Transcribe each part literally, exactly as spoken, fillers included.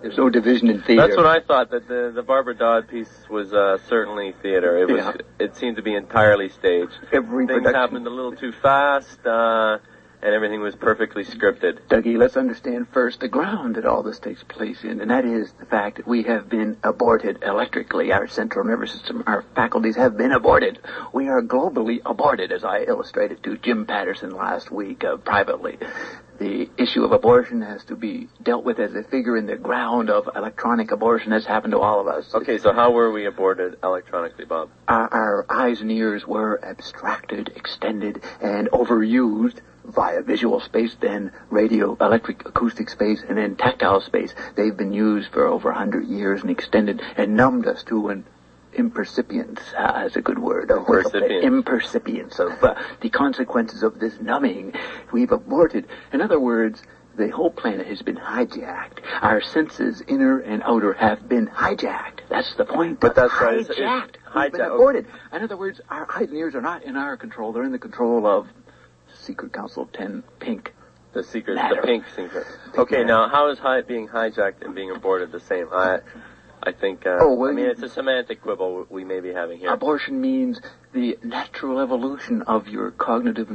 There's no division in theater. That's what I thought, that the, the Barbara Dodd piece was uh, certainly theater. It was. Yeah. It seemed to be entirely staged. Every Things production happened a little too fast, uh, and everything was perfectly scripted. Dougie, let's understand first the ground that all this takes place in, and that is the fact that we have been aborted electrically. Our central nervous system, our faculties have been aborted. We are globally aborted, as I illustrated to Jim Patterson last week uh, privately. The issue of abortion has to be dealt with as a figure in the ground of electronic abortion that's happened to all of us. Okay, so how were we aborted electronically, Bob? Our, our eyes and ears were abstracted, extended, and overused via visual space, then radio, electric, acoustic space, and then tactile space. They've been used for over one hundred years and extended and numbed us to an impercipience, uh, is a good word. Impercipience. Impercipience of uh, the consequences of this numbing. We've aborted. In other words, the whole planet has been hijacked. Our senses, inner and outer, have been hijacked. That's the point. But that's right. Hijacked. It's, it's We've been hijacked. aborted. In other words, our eyes and ears are not in our control. They're in the control of Secret Council of ten, Pink. The secret, Matter. the pink secret. Okay, Matter. now how is hi- being hijacked and being aborted the same? I, I think. Uh, Oh, well, I mean, you- it's a semantic quibble we may be having here. Abortion means the natural evolution of your cognitive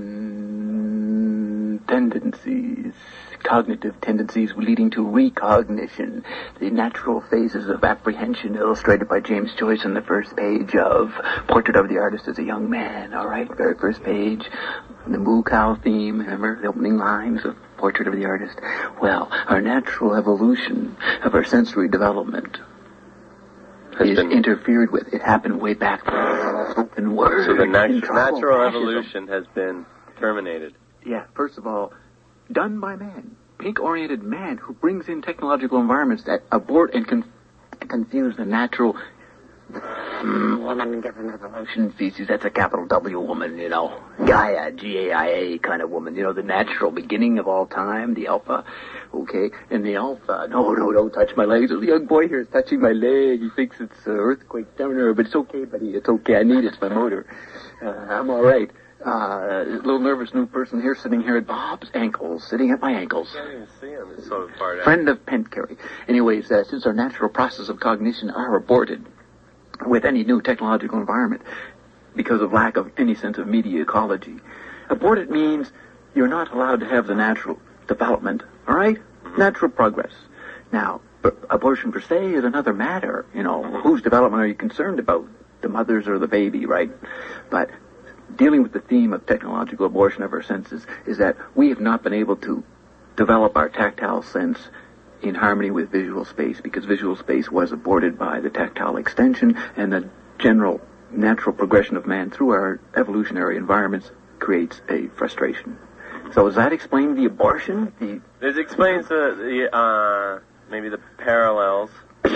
mm, tendencies. Cognitive tendencies leading to recognition. The natural phases of apprehension illustrated by James Joyce on the first page of Portrait of the Artist as a Young Man. All right, very first page. The moo cow theme, remember the opening lines of Portrait of the Artist? Well, our natural evolution of our sensory development Has is been- interfered with. It happened way back when spoken word. So the nat- in trouble, natural fascism. evolution has been terminated. Yeah, first of all, done by man. Pink-oriented man who brings in technological environments that abort and con- confuse the natural mm, woman given evolution species. That's a capital W woman, you know. Gaia, G A I A kind of woman. You know, the natural beginning of all time, the alpha. Okay, and the alpha. No, no, don't touch my legs. There's a young boy here is touching my leg. He thinks it's uh, earthquake down, but it's okay, buddy. It's okay. I need it. It's my motor. Uh, I'm all right. Uh, a little nervous new person here, sitting here at Bob's ankles, sitting at my ankles. I can't even see him. It's so far down. Friend of Pentcarry. Anyways, uh, since our natural process of cognition are aborted with any new technological environment because of lack of any sense of media ecology, aborted means you're not allowed to have the natural development, all right? Mm-hmm. Natural progress. Now, b- abortion per se is another matter. You know, whose development are you concerned about? The mother's or the baby, right? But dealing with the theme of technological abortion of our senses is that we have not been able to develop our tactile sense in harmony with visual space because visual space was aborted by the tactile extension and the general natural progression of man through our evolutionary environments creates a frustration. So does that explain the abortion? The This explains the, the uh, maybe the parallels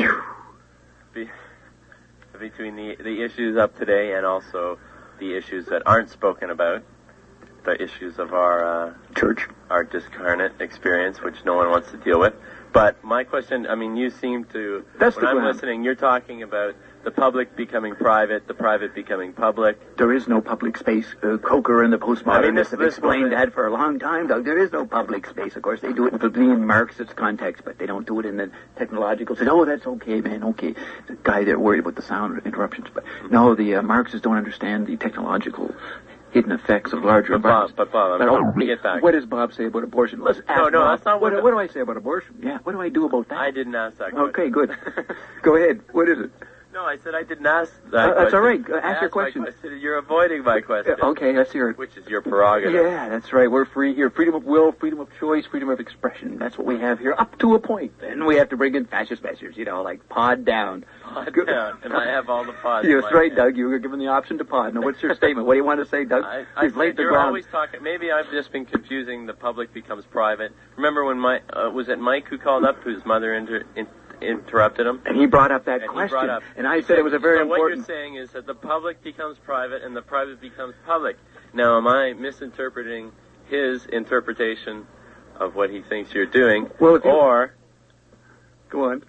be, between the, the issues up today and also the issues that aren't spoken about, the issues of our uh, church. our discarnate experience, which no one wants to deal with. But my question, I mean, you seem to, That's when the I'm ground. listening, you're talking about the public becoming private, the private becoming public. There is no public space. Uh, Coker and the postmodernists I mean, this- have this explained moment- that for a long time, Doug. There is no public space. Of course, they do it in the in Marxist context, but they don't do it in the technological. Say, oh, that's okay, man, okay. The guy there worried about the sound interruptions. But no, the uh, Marxists don't understand the technological hidden effects of larger But Bob, environments. but Bob, I'm But, trying oh, to get back. what does Bob say about abortion? Let's ask No, no, Bob. that's not what, what- what do I say about abortion? Yeah, what do I do about that? I didn't ask that question. Okay, good. Go ahead. What is it? No, I said I didn't ask that Uh, that's question. all right. Uh, I ask your asked my question. You're avoiding my question. Uh, okay, let's hear it. Which is your prerogative. Yeah, that's right. We're free here. Freedom of will, freedom of choice, freedom of expression. That's what we have here, up to a point. Then we have to bring in fascist measures, you know, like pod down. Pod Good. down, and I have all the pods. in Yes, my right, hand. Doug. You were given the option to pod. Now, what's your statement? What do you want to say, Doug? I, I You've laid said the you're ground. always talking. Maybe I've just been confusing. The public becomes private. Remember when Mike uh, was it Mike who called up, whose mother inter, in, interrupted him? And he brought up that And he question. brought up- and I said it was a very so important... what you're saying is that the public becomes private and the private becomes public. Now, am I misinterpreting his interpretation of what he thinks you're doing, Well, if you- or Go on.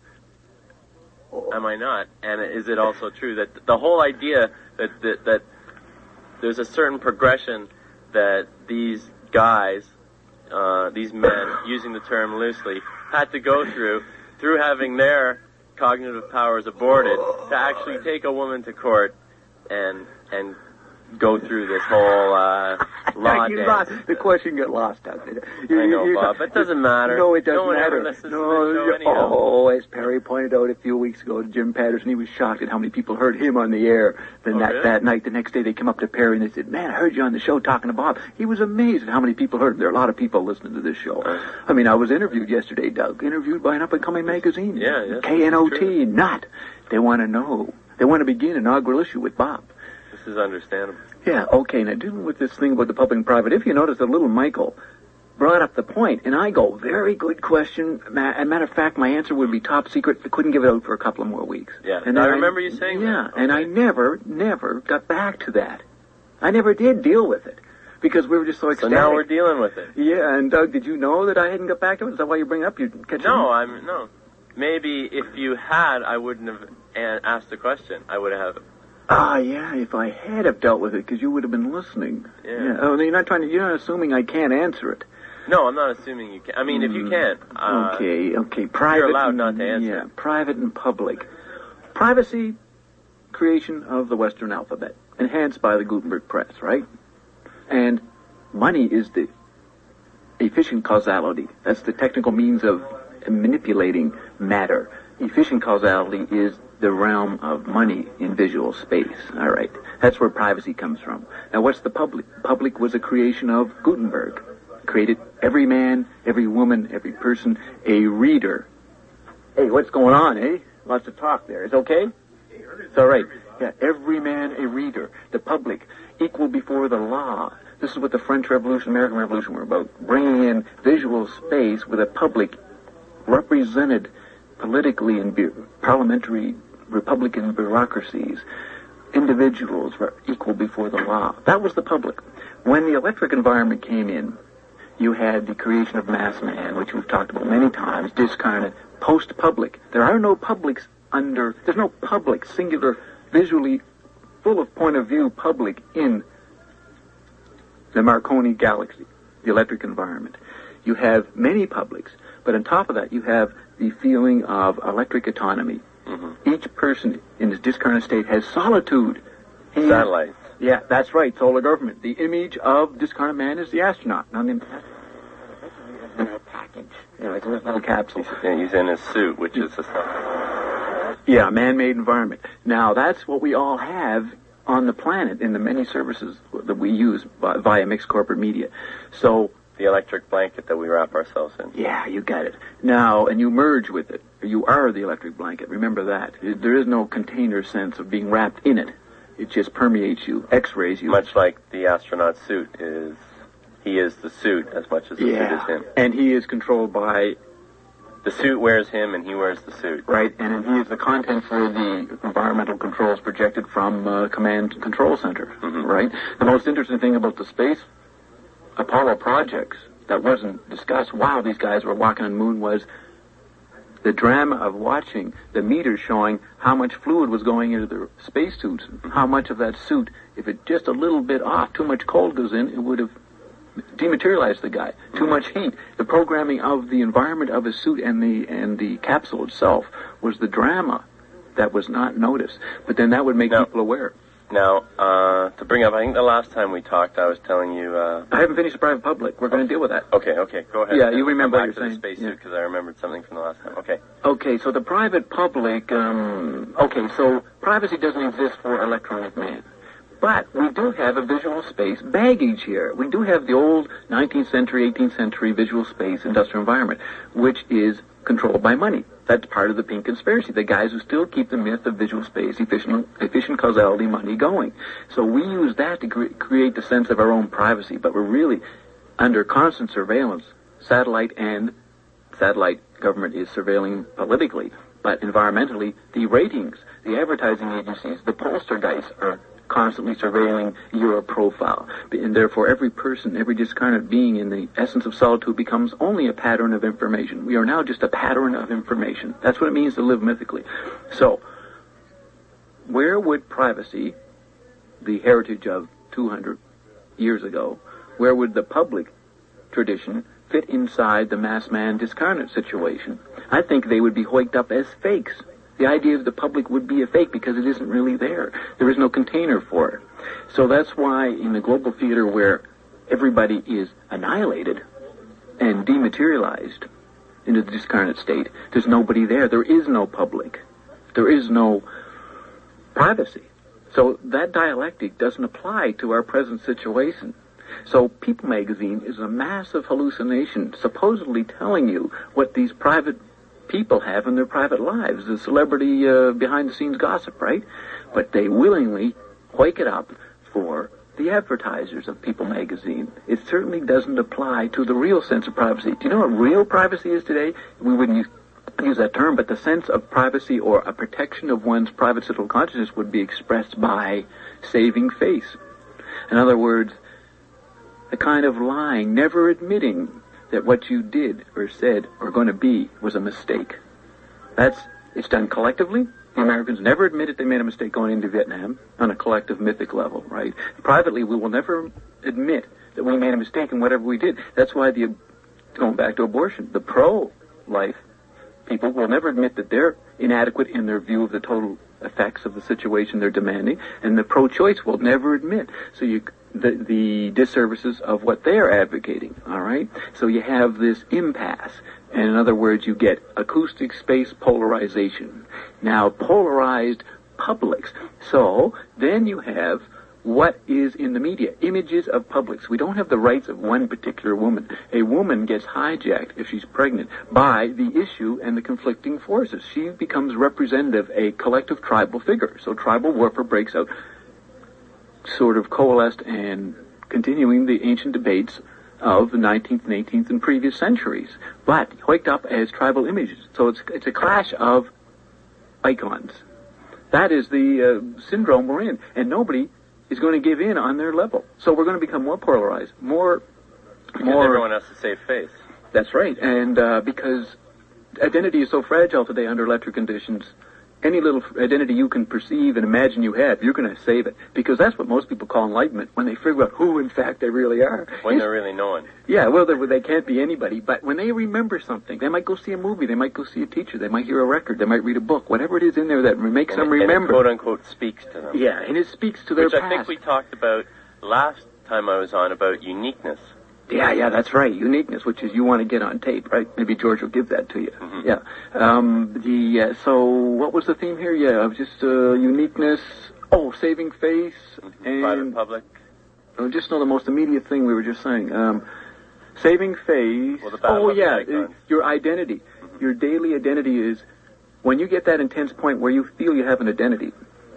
am I not? And is it also true that the whole idea that that, that there's a certain progression that these guys, uh, these men, using the term loosely, had to go through through having their cognitive powers aborted, to actually take a woman to court and and go through this whole uh, law you dance. lost, the question got lost out there. You, I know, you, Bob. It doesn't matter. No, it doesn't no one matter. Ever listens no, to the show anyhow. Oh, as Perry pointed out a few weeks ago to Jim Patterson, he was shocked at how many people heard him on the air. Then oh, that, really? that night, the next day, they came up to Perry and they said, "Man, I heard you on the show talking to Bob." He was amazed at how many people heard him. There are a lot of people listening to this show. Uh, I mean, I was interviewed yesterday, Doug, interviewed by an up-and-coming magazine. Yeah, yes, K N O T, true. not. They want to know. They want to begin an inaugural issue with Bob. This is understandable. Yeah, okay, now dealing with this thing about the public and private, if you notice that little Michael brought up the point, and I go, very good question. Ma- As a matter of fact, my answer would be top secret. I couldn't give it out for a couple of more weeks. Yeah, and I then remember you saying yeah, that. Yeah, okay. And I never, never got back to that. I never did deal with it, because we were just so So ecstatic. now we're dealing with it. Yeah, and Doug, did you know that I hadn't got back to it? Is that why you bring it up? You catch No, I'm, no. Maybe if you had, I wouldn't have a- asked the question. I would have... Ah, yeah, if I had have dealt with it, because you would have been listening. Yeah. yeah. Oh, you're not trying to, you're not assuming I can't answer it. No, I'm not assuming you can. I mean, if you can. Uh, okay, okay. Private. You're allowed and, not to answer. Yeah, private and public. Privacy, creation of the Western alphabet, enhanced by the Gutenberg Press, right? And money is the efficient causality. That's the technical means of manipulating matter. Efficient causality is the realm of money in visual space. All right. That's where privacy comes from. Now, what's the public? Public was a creation of Gutenberg. Created every man, every woman, every person, a reader. Hey, what's going on, eh? Lots of talk there. Is it okay? It's all right. Yeah, every man a reader. The public, equal before the law. This is what the French Revolution, American Revolution were about. Bringing in visual space with a public represented politically in bu- parliamentary Republican bureaucracies. Individuals were equal before the law. That was the public. When the electric environment came in, you had the creation of mass man, which we've talked about many times, discarnate, post-public. There are no publics under, there's no public, singular, visually, full of point of view public in the Marconi galaxy, the electric environment. You have many publics, but on top of that, you have the feeling of electric autonomy. Mm-hmm. Each person in this discarnate state has solitude. And Satellites. yeah, that's right, solar government. The image of discarnate man is the astronaut, not the in a package. You know, it's a little capsule. He's, he's in his suit, which is a... Yeah, man-made environment. Now, that's what we all have on the planet in the many services that we use by, via mixed corporate media. So... The electric blanket that we wrap ourselves in. Yeah, you got it. Now, and you merge with it. You are the electric blanket. Remember that. There is no container sense of being wrapped in it. It just permeates you, X-rays you. Much like the astronaut suit is... He is the suit as much as the yeah. suit is him. And he is controlled by... The suit wears him and he wears the suit. Right, and he is the content for the environmental controls projected from uh, Command and Control Center, mm-hmm. right? The most interesting thing about the space Apollo projects that wasn't discussed while these guys were walking on the moon was the drama of watching the meters showing how much fluid was going into the spacesuits, how much of that suit, if it just a little bit off, too much cold goes in, it would have dematerialized the guy. Mm-hmm. Too much heat. The programming of the environment of his suit and the and the capsule itself was the drama that was not noticed. But then that would make now, people aware. Now, uh, to bring up, I think the last time we talked, I was telling you... Uh, I haven't finished the private public. We're going to deal with that. Okay, okay, go ahead. Yeah, you remember what back you're to saying. the spacesuit because yeah. I remembered something from the last time. Okay. Okay, so the private public... Um, okay, so privacy doesn't exist for electronic man. But we do have a visual space baggage here. We do have the old nineteenth century, eighteenth century visual space industrial environment, which is controlled by money. That's part of the pink conspiracy, the guys who still keep the myth of visual space, efficient, efficient causality money going. So we use that to cre- create the sense of our own privacy, but we're really under constant surveillance. Satellite and satellite government is surveilling politically, but environmentally, the ratings, the advertising agencies, the pollster guys are constantly surveilling your profile. And therefore, every person, every discarnate being in the essence of solitude becomes only a pattern of information. We are now just a pattern of information. That's what it means to live mythically. So, where would privacy, the heritage of two hundred years ago, where would the public tradition fit inside the mass man discarnate situation. I think they would be hoiked up as fakes. The idea of the public would be a fake because it isn't really there. There is no container for it. So that's why in the global theater where everybody is annihilated and dematerialized into the discarnate state, there's nobody there. There is no public. There is no privacy. So that dialectic doesn't apply to our present situation. So People magazine is a massive hallucination, supposedly telling you what these private people have in their private lives, the celebrity uh, behind-the-scenes gossip, right? But they willingly hoik it up for the advertisers of People magazine. It certainly doesn't apply to the real sense of privacy. Do you know what real privacy is today? We wouldn't use, use that term, but the sense of privacy or a protection of one's private central consciousness would be expressed by saving face. In other words, a kind of lying, never admitting that what you did or said or going to be was a mistake. That's, it's done collectively. The Americans never admitted they made a mistake going into Vietnam on a collective mythic level, right? Privately, we will never admit that we made a mistake in whatever we did. That's why the, going back to abortion, the pro-life people will never admit that they're inadequate in their view of the total effects of the situation they're demanding, and the pro-choice will never admit. So you, the, the disservices of what they're advocating, all right? So you have this impasse, and in other words, you get acoustic space polarization. Now, polarized publics. So then you have what is in the media, images of publics. We don't have the rights of one particular woman. A woman gets hijacked, if she's pregnant, by the issue and the conflicting forces. She becomes representative, a collective tribal figure. So tribal warfare breaks out, sort of coalesced and continuing the ancient debates of the nineteenth and eighteenth and previous centuries, but hoiked up as tribal images. So it's, it's a clash of icons. That is the uh, syndrome we're in, and nobody is going to give in on their level. So we're going to become more polarized, more... Because more, everyone has to save face. That's right, and uh, because identity is so fragile today under electric conditions, any little identity you can perceive and imagine you have, you're going to save it. Because that's what most people call enlightenment, when they figure out who, in fact, they really are. When it's, they're really knowing. Yeah, well, they, they can't be anybody. But when they remember something, they might go see a movie, they might go see a teacher, they might hear a record, they might read a book, whatever it is in there that makes and them it, remember. And it, quote-unquote, speaks to them. Yeah, and it speaks to their Which past. I think we talked about last time I was on, about uniqueness. Yeah, yeah, that's right. Uniqueness, which is you want to get on tape, right? Maybe George will give that to you. Mm-hmm. Yeah. Um, the uh, so what was the theme here? Yeah, just uh, uniqueness. Oh, saving face Mm-hmm. and Private public. Oh, just know the most immediate thing we were just saying. Um, saving face. Well, the battle oh of the yeah, icons. uh, your identity. Mm-hmm. Your daily identity is when you get that intense point where you feel you have an identity.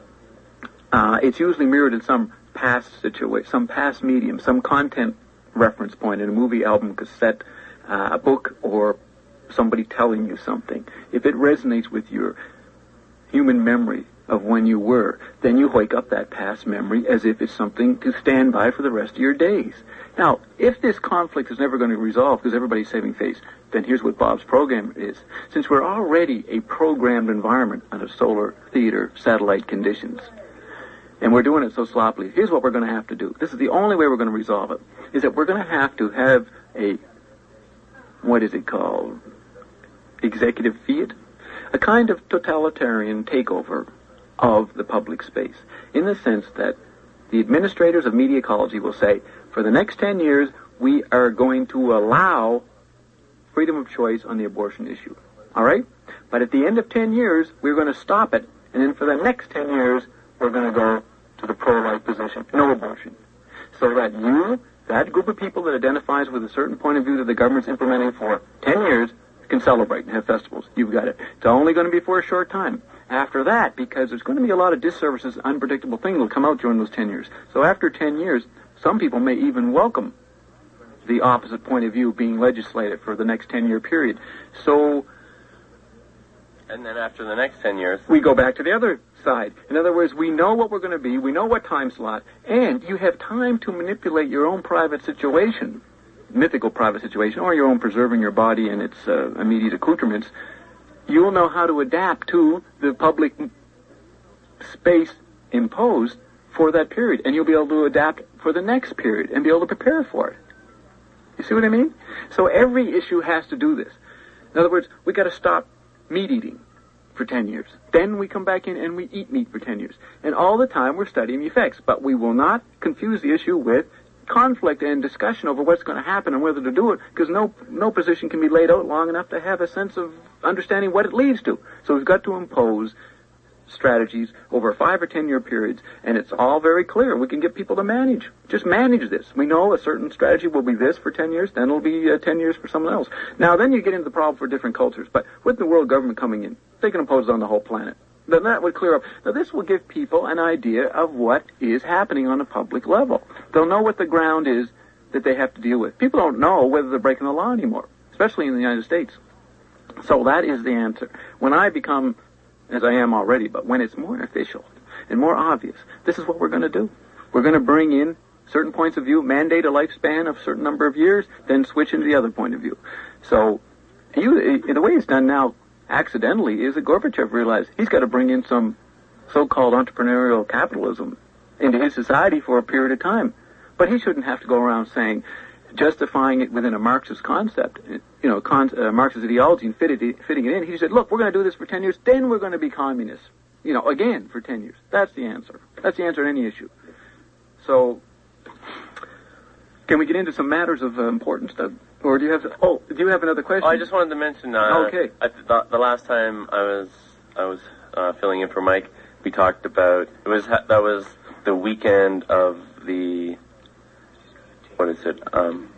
Uh, it's usually mirrored in some past situation, some past medium, some content reference point in a movie, album, cassette, uh, a book, or somebody telling you something. If it resonates with your human memory of when you were, then you wake up that past memory as if it's something to stand by for the rest of your days. Now, if this conflict is never going to resolve because everybody's saving face, then here's what Bob's program is. Since we're already a programmed environment under solar, theater, satellite conditions, and we're doing it so sloppily, here's what we're going to have to do. This is the only way we're going to resolve it, is that we're going to have to have a, what is it called, executive fiat? A kind of totalitarian takeover of the public space, in the sense that the administrators of media ecology will say, for the next ten years, we are going to allow freedom of choice on the abortion issue. All right? But at the end of ten years, we're going to stop it, and then for the next ten years, we're going to go to the pro-life position, no abortion. So that you, that group of people that identifies with a certain point of view that the government's implementing for ten years, can celebrate and have festivals. You've got it. It's only going to be for a short time. After that, because there's going to be a lot of disservices, unpredictable things that will come out during those ten years. So after ten years, some people may even welcome the opposite point of view being legislated for the next ten-year period. So... And then after the next ten years... we go back to the other side. In other words, we know what we're going to be, we know what time slot, and you have time to manipulate your own private situation, mythical private situation, or your own preserving your body and its uh, immediate accoutrements. You'll know how to adapt to the public space imposed for that period, and you'll be able to adapt for the next period and be able to prepare for it. You see what I mean? So every issue has to do this. In other words, we got to stop meat eating for ten years. Then we come back in and we eat meat for ten years. And all the time we're studying the effects. But we will not confuse the issue with conflict and discussion over what's going to happen and whether to do it, because no no position can be laid out long enough to have a sense of understanding what it leads to. So we've got to impose strategies over five or ten year periods, and it's all very clear. We can get people to manage. Just manage this. We know a certain strategy will be this for ten years, then it'll be uh, ten years for someone else. Now, then you get into the problem for different cultures. But with the world government coming in, they can impose it on the whole planet. Then that would clear up. Now, this will give people an idea of what is happening on a public level. They'll know what the ground is that they have to deal with. People don't know whether they're breaking the law anymore, especially in the United States. So that is the answer. When I become, as I am already, but when it's more official and more obvious, this is what we're going to do. We're going to bring in certain points of view, mandate a lifespan of a certain number of years, then switch into the other point of view. So you, the way it's done now, accidentally, is that Gorbachev realized he's got to bring in some so-called entrepreneurial capitalism into his society for a period of time. But he shouldn't have to go around saying, justifying it within a Marxist concept, you know, con- uh, Marxist ideology, and fit it, fitting it in. He said, look, we're going to do this for ten years, then we're going to be communists, you know, again for ten years. That's the answer. That's the answer to any issue. So, can we get into some matters of uh, importance, Doug? Or do you have? Oh, do you have another question? Oh, I just wanted to mention. Uh, okay. I th- the, the last time I was I was uh, filling in for Mike, we talked about it was ha- that was the weekend of the what is it? Um,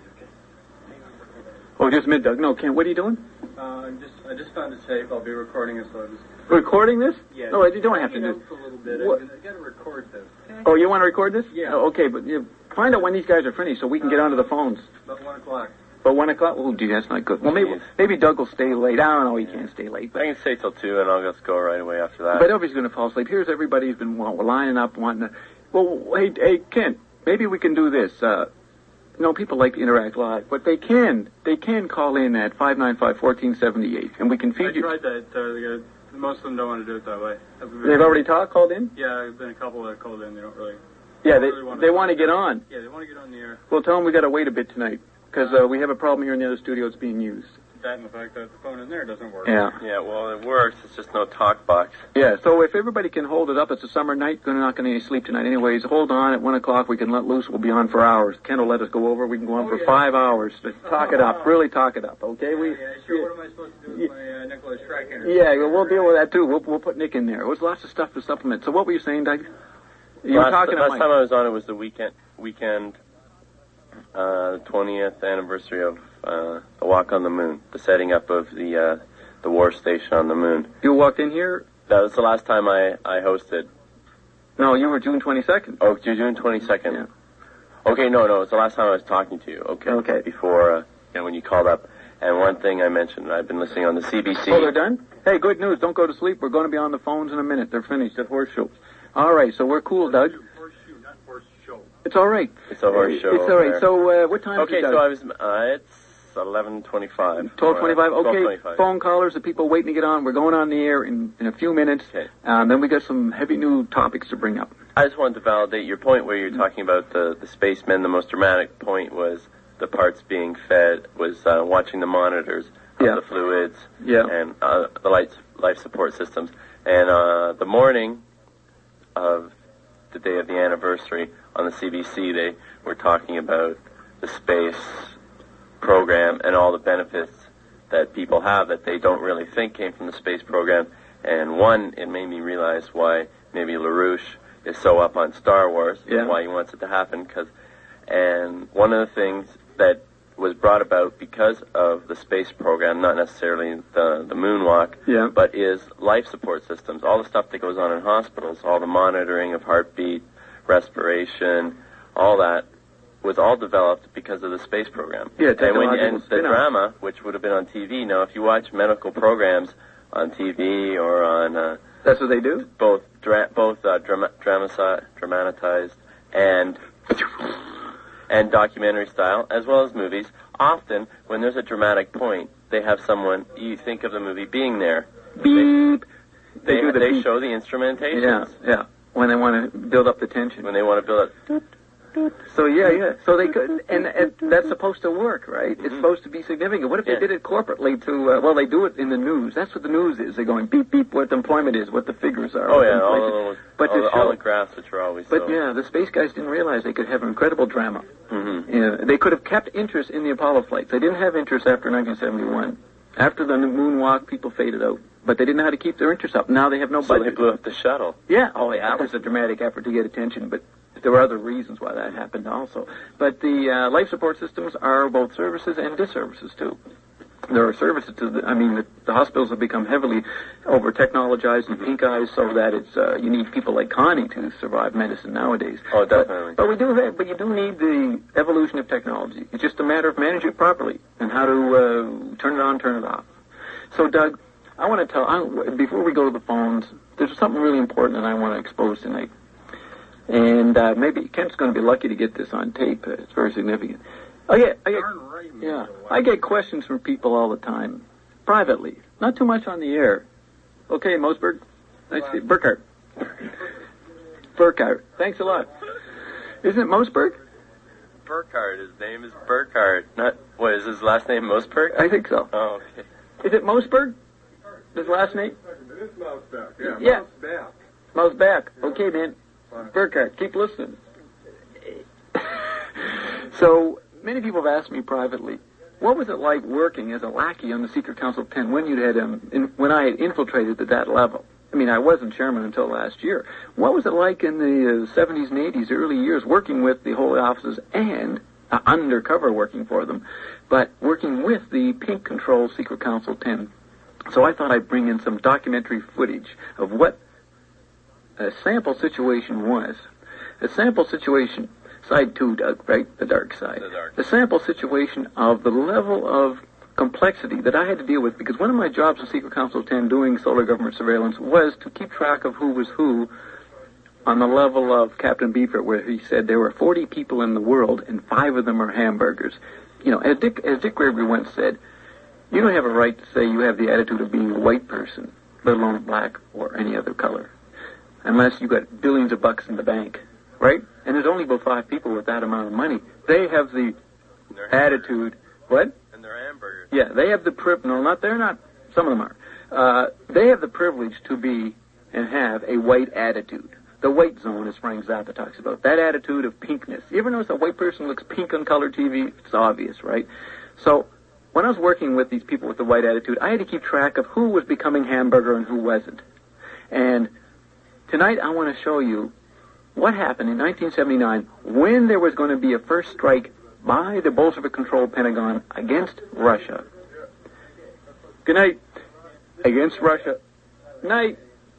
oh, just mid, Doug. No, Ken. What are you doing? Uh, I'm just I just found it safe. I'll be recording it, so I just recording this? Yeah. No, you don't have to do. A little bit. What? I got to record this. Okay? Oh, you want to record this? Yeah. Oh, okay, but you find out when these guys are finished so we can get onto the phones. About one o'clock. But one o'clock? Oh, gee, that's not good. Well, maybe maybe Doug will stay late. I don't know. He can't stay late. But I can stay till two, and I'll just go right away after that. But nobody's going to fall asleep. Here's everybody who's been well, lining up, wanting to. Well, hey, hey, Kent, maybe we can do this. Uh, you know, people like to interact live, but they can. They can call in at five nine five, one four seven eight, and we can feed I you. I tried that. Uh, the guy, most of them don't want to do it that way. They've already talked, called in? Yeah, there's been a couple that called in. They don't really. Yeah, they really want they want to get on. Yeah, they want to get on the air. Well, tell them we got to wait a bit tonight because uh, we have a problem here in the other studio. It's being used. That and the fact that the phone in there doesn't work. Yeah. Yeah, well, it works. It's just no talk box. Yeah, so if everybody can hold it up, it's a summer night. We're not going to sleep tonight anyways. Hold on. At one o'clock, we can let loose. We'll be on for hours. Ken will let us go over. We can go on Oh, for yeah. five hours. Just talk it up. Really talk it up, okay? We, Yeah, sure. What am I supposed to do with my uh, Nicholas Stryker? yeah, well, we'll deal with that, too. We'll, we'll put Nick in there. There's lots of stuff to supplement. So what were you saying, Doug? You were last talking to last Mike. time I was on, it was the weekend, weekend, uh, twentieth anniversary of uh, the Walk on the Moon, the setting up of the uh, the war station on the moon. You walked in here? That was the last time I, I hosted. No, you were June twenty-second. Oh, you're June twenty-second. Yeah. Okay, no, no, it's the last time I was talking to you. Okay. Okay. Before, uh, you know, when you called up. And one thing I mentioned, I've been listening on the C B C. Oh, they're done? Hey, good news. Don't go to sleep. We're going to be on the phones in a minute. They're finished at Horseshoe. All right, so we're cool, Doug. Horseshoe, not horse show. It's all right. It's a horse show. It's all right. there. So uh, what time Okay, is it, Doug? so I was, uh, it's eleven twenty-five. twelve twenty-five. Okay. twelve twenty-five. Phone callers, the people waiting to get on. We're going on the air in, in a few minutes. Okay. Um, then we got some heavy new topics to bring up. I just wanted to validate your point where you're talking about the, the spacemen. The most dramatic point was the parts being fed, was uh, watching the monitors of Yeah. the fluids Yeah. and uh, the life, life support systems. And uh, the morning of the day of the anniversary on the C B C, they were talking about the space program and all the benefits that people have that they don't really think came from the space program. And one, it made me realize why maybe LaRouche is so up on Star Wars Yeah. and why he wants it to happen. Cause, and one of the things that was brought about because of the space program, not necessarily the, the moonwalk, Yeah. but is life support systems. All the stuff that goes on in hospitals, all the monitoring of heartbeat, respiration, all that was all developed because of the space program. Yeah, and, when, technological and the spin-off. drama, which would have been on T V. Now, if you watch medical programs on T V or on uh, That's what they do? both dra- both uh, drama- dramati- dramatized and and documentary style, as well as movies, often when there's a dramatic point, they have someone, you think of the movie being there. Beep. They, They do the they beep. show the instrumentations. Yeah, yeah. When they want to build up the tension. When they want to build up. So yeah, yeah. So they could, and, and that's supposed to work, right? It's Mm-hmm. supposed to be significant. What if Yeah. they did it corporately to? Uh, well, they do it in the news. That's what the news is. They're going beep beep what the employment is, what the figures are. Oh what the yeah, all the, inflation- little, but all, to the, show, all the graphs which are always but so. yeah, the space guys didn't realize they could have incredible drama. Mm-hmm. Yeah, they could have kept interest in the Apollo flights. They didn't have interest after nineteen seventy-one. After the moonwalk, people faded out. But they didn't know how to keep their interest up. Now they have no So budget. they blew up the shuttle. Yeah, oh yeah, that was a dramatic effort to get attention, but there were other reasons why that happened also. But the uh, life support systems are both services and disservices, too. There are services to the, I mean, the, the hospitals have become heavily over-technologized and pink-eyed so that it's, uh, you need people like Connie to survive medicine nowadays. Oh, definitely. But, but we do have, but you do need the evolution of technology. It's just a matter of managing it properly and how to uh, turn it on, turn it off. So, Doug, I want to tell, I, before we go to the phones, there's something really important that I want to expose tonight. And uh, maybe Kent's going to be lucky to get this on tape. Uh, It's very significant. I get, I get, yeah, I get questions from people all the time, privately, not too much on the air. Okay, Mosberg, nice to see you. Burkhardt. Burkhardt, thanks a lot. Isn't it Mosberg? Burkhardt. His name is Burkhardt. Not what is his last name? Mosberg? I think so. Oh, okay. Is it Mosberg? His last name? It is Mousback, yeah. Yeah. Mousback. Mouse back. Okay, man. Burkhardt, keep listening. So, many people have asked me privately, what was it like working as a lackey on the Secret Council of Ten when you had um, in, when I had infiltrated at that level? I mean, I wasn't chairman until last year. What was it like in the uh, seventies and eighties, early years, working with the Holy Offices and uh, undercover working for them, but working with the Pink Control Secret Council Ten? So I thought I'd bring in some documentary footage of what a sample situation was. A sample situation, side two, Doug, right? The dark side. The dark. A sample situation of the level of complexity that I had to deal with, because one of my jobs in Secret Council ten doing solar government surveillance was to keep track of who was who on the level of Captain Beefheart, where he said there were forty people in the world and five of them are hamburgers. You know, as Dick, as Dick Gregory once said, you don't have a right to say you have the attitude of being a white person, let alone black or any other color, unless you got billions of bucks in the bank, right? And there's only about five people with that amount of money. They have the They're attitude. What? And they're hamburgers. Yeah, they have the privilege. No, not they're not. Some of them are. Uh, they have the privilege to be and have a white attitude. The white zone, as Frank Zappa talks about. That attitude of pinkness. You ever notice a white person looks pink on color T V? It's obvious, right? So when I was working with these people with the white attitude, I had to keep track of who was becoming hamburger and who wasn't. And tonight I want to show you what happened in nineteen seventy-nine when there was going to be a first strike by the Bolshevik-controlled Pentagon against Russia. Good night. Against Russia. Night.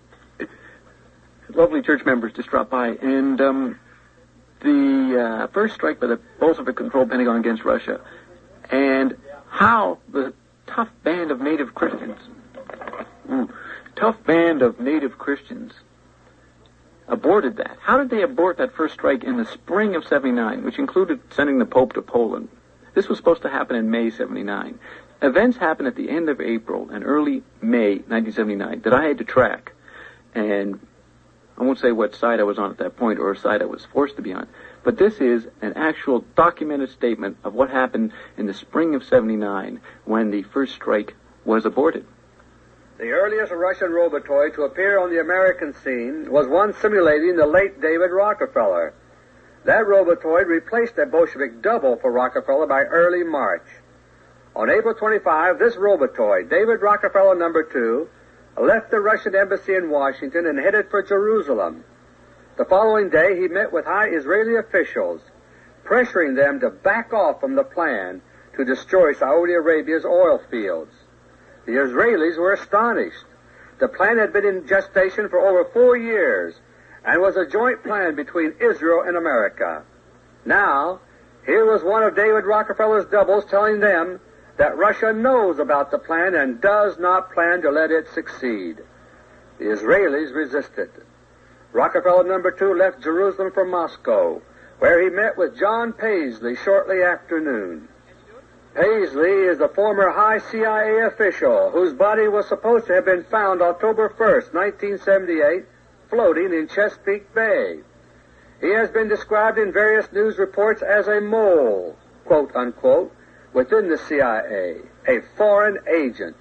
Lovely church members just dropped by. And um, the uh, first strike by the Bolshevik-controlled Pentagon against Russia. And how the tough band of native Christians, ooh, tough band of native Christians aborted that. How did they abort that first strike in the spring of seventy-nine, which included sending the Pope to Poland? This was supposed to happen in May seventy-nine. Events happened at the end of April and early May nineteen seventy-nine that I had to track. And I won't say what side I was on at that point or side I was forced to be on. But this is an actual documented statement of what happened in the spring of seventy-nine when the first strike was aborted. The earliest Russian robotoid to appear on the American scene was one simulating the late David Rockefeller. That robotoid replaced a Bolshevik double for Rockefeller by early March. On April twenty-fifth, this robotoid, David Rockefeller number two, left the Russian embassy in Washington and headed for Jerusalem. The following day, he met with high Israeli officials, pressuring them to back off from the plan to destroy Saudi Arabia's oil fields. The Israelis were astonished. The plan had been in gestation for over four years and was a joint plan between Israel and America. Now, here was one of David Rockefeller's doubles telling them that Russia knows about the plan and does not plan to let it succeed. The Israelis resisted. Rockefeller number two left Jerusalem for Moscow, where he met with John Paisley shortly after noon. Paisley is the former high C I A official whose body was supposed to have been found October first, nineteen seventy-eight, floating in Chesapeake Bay. He has been described in various news reports as a mole, quote unquote, within the C I A, a foreign agent.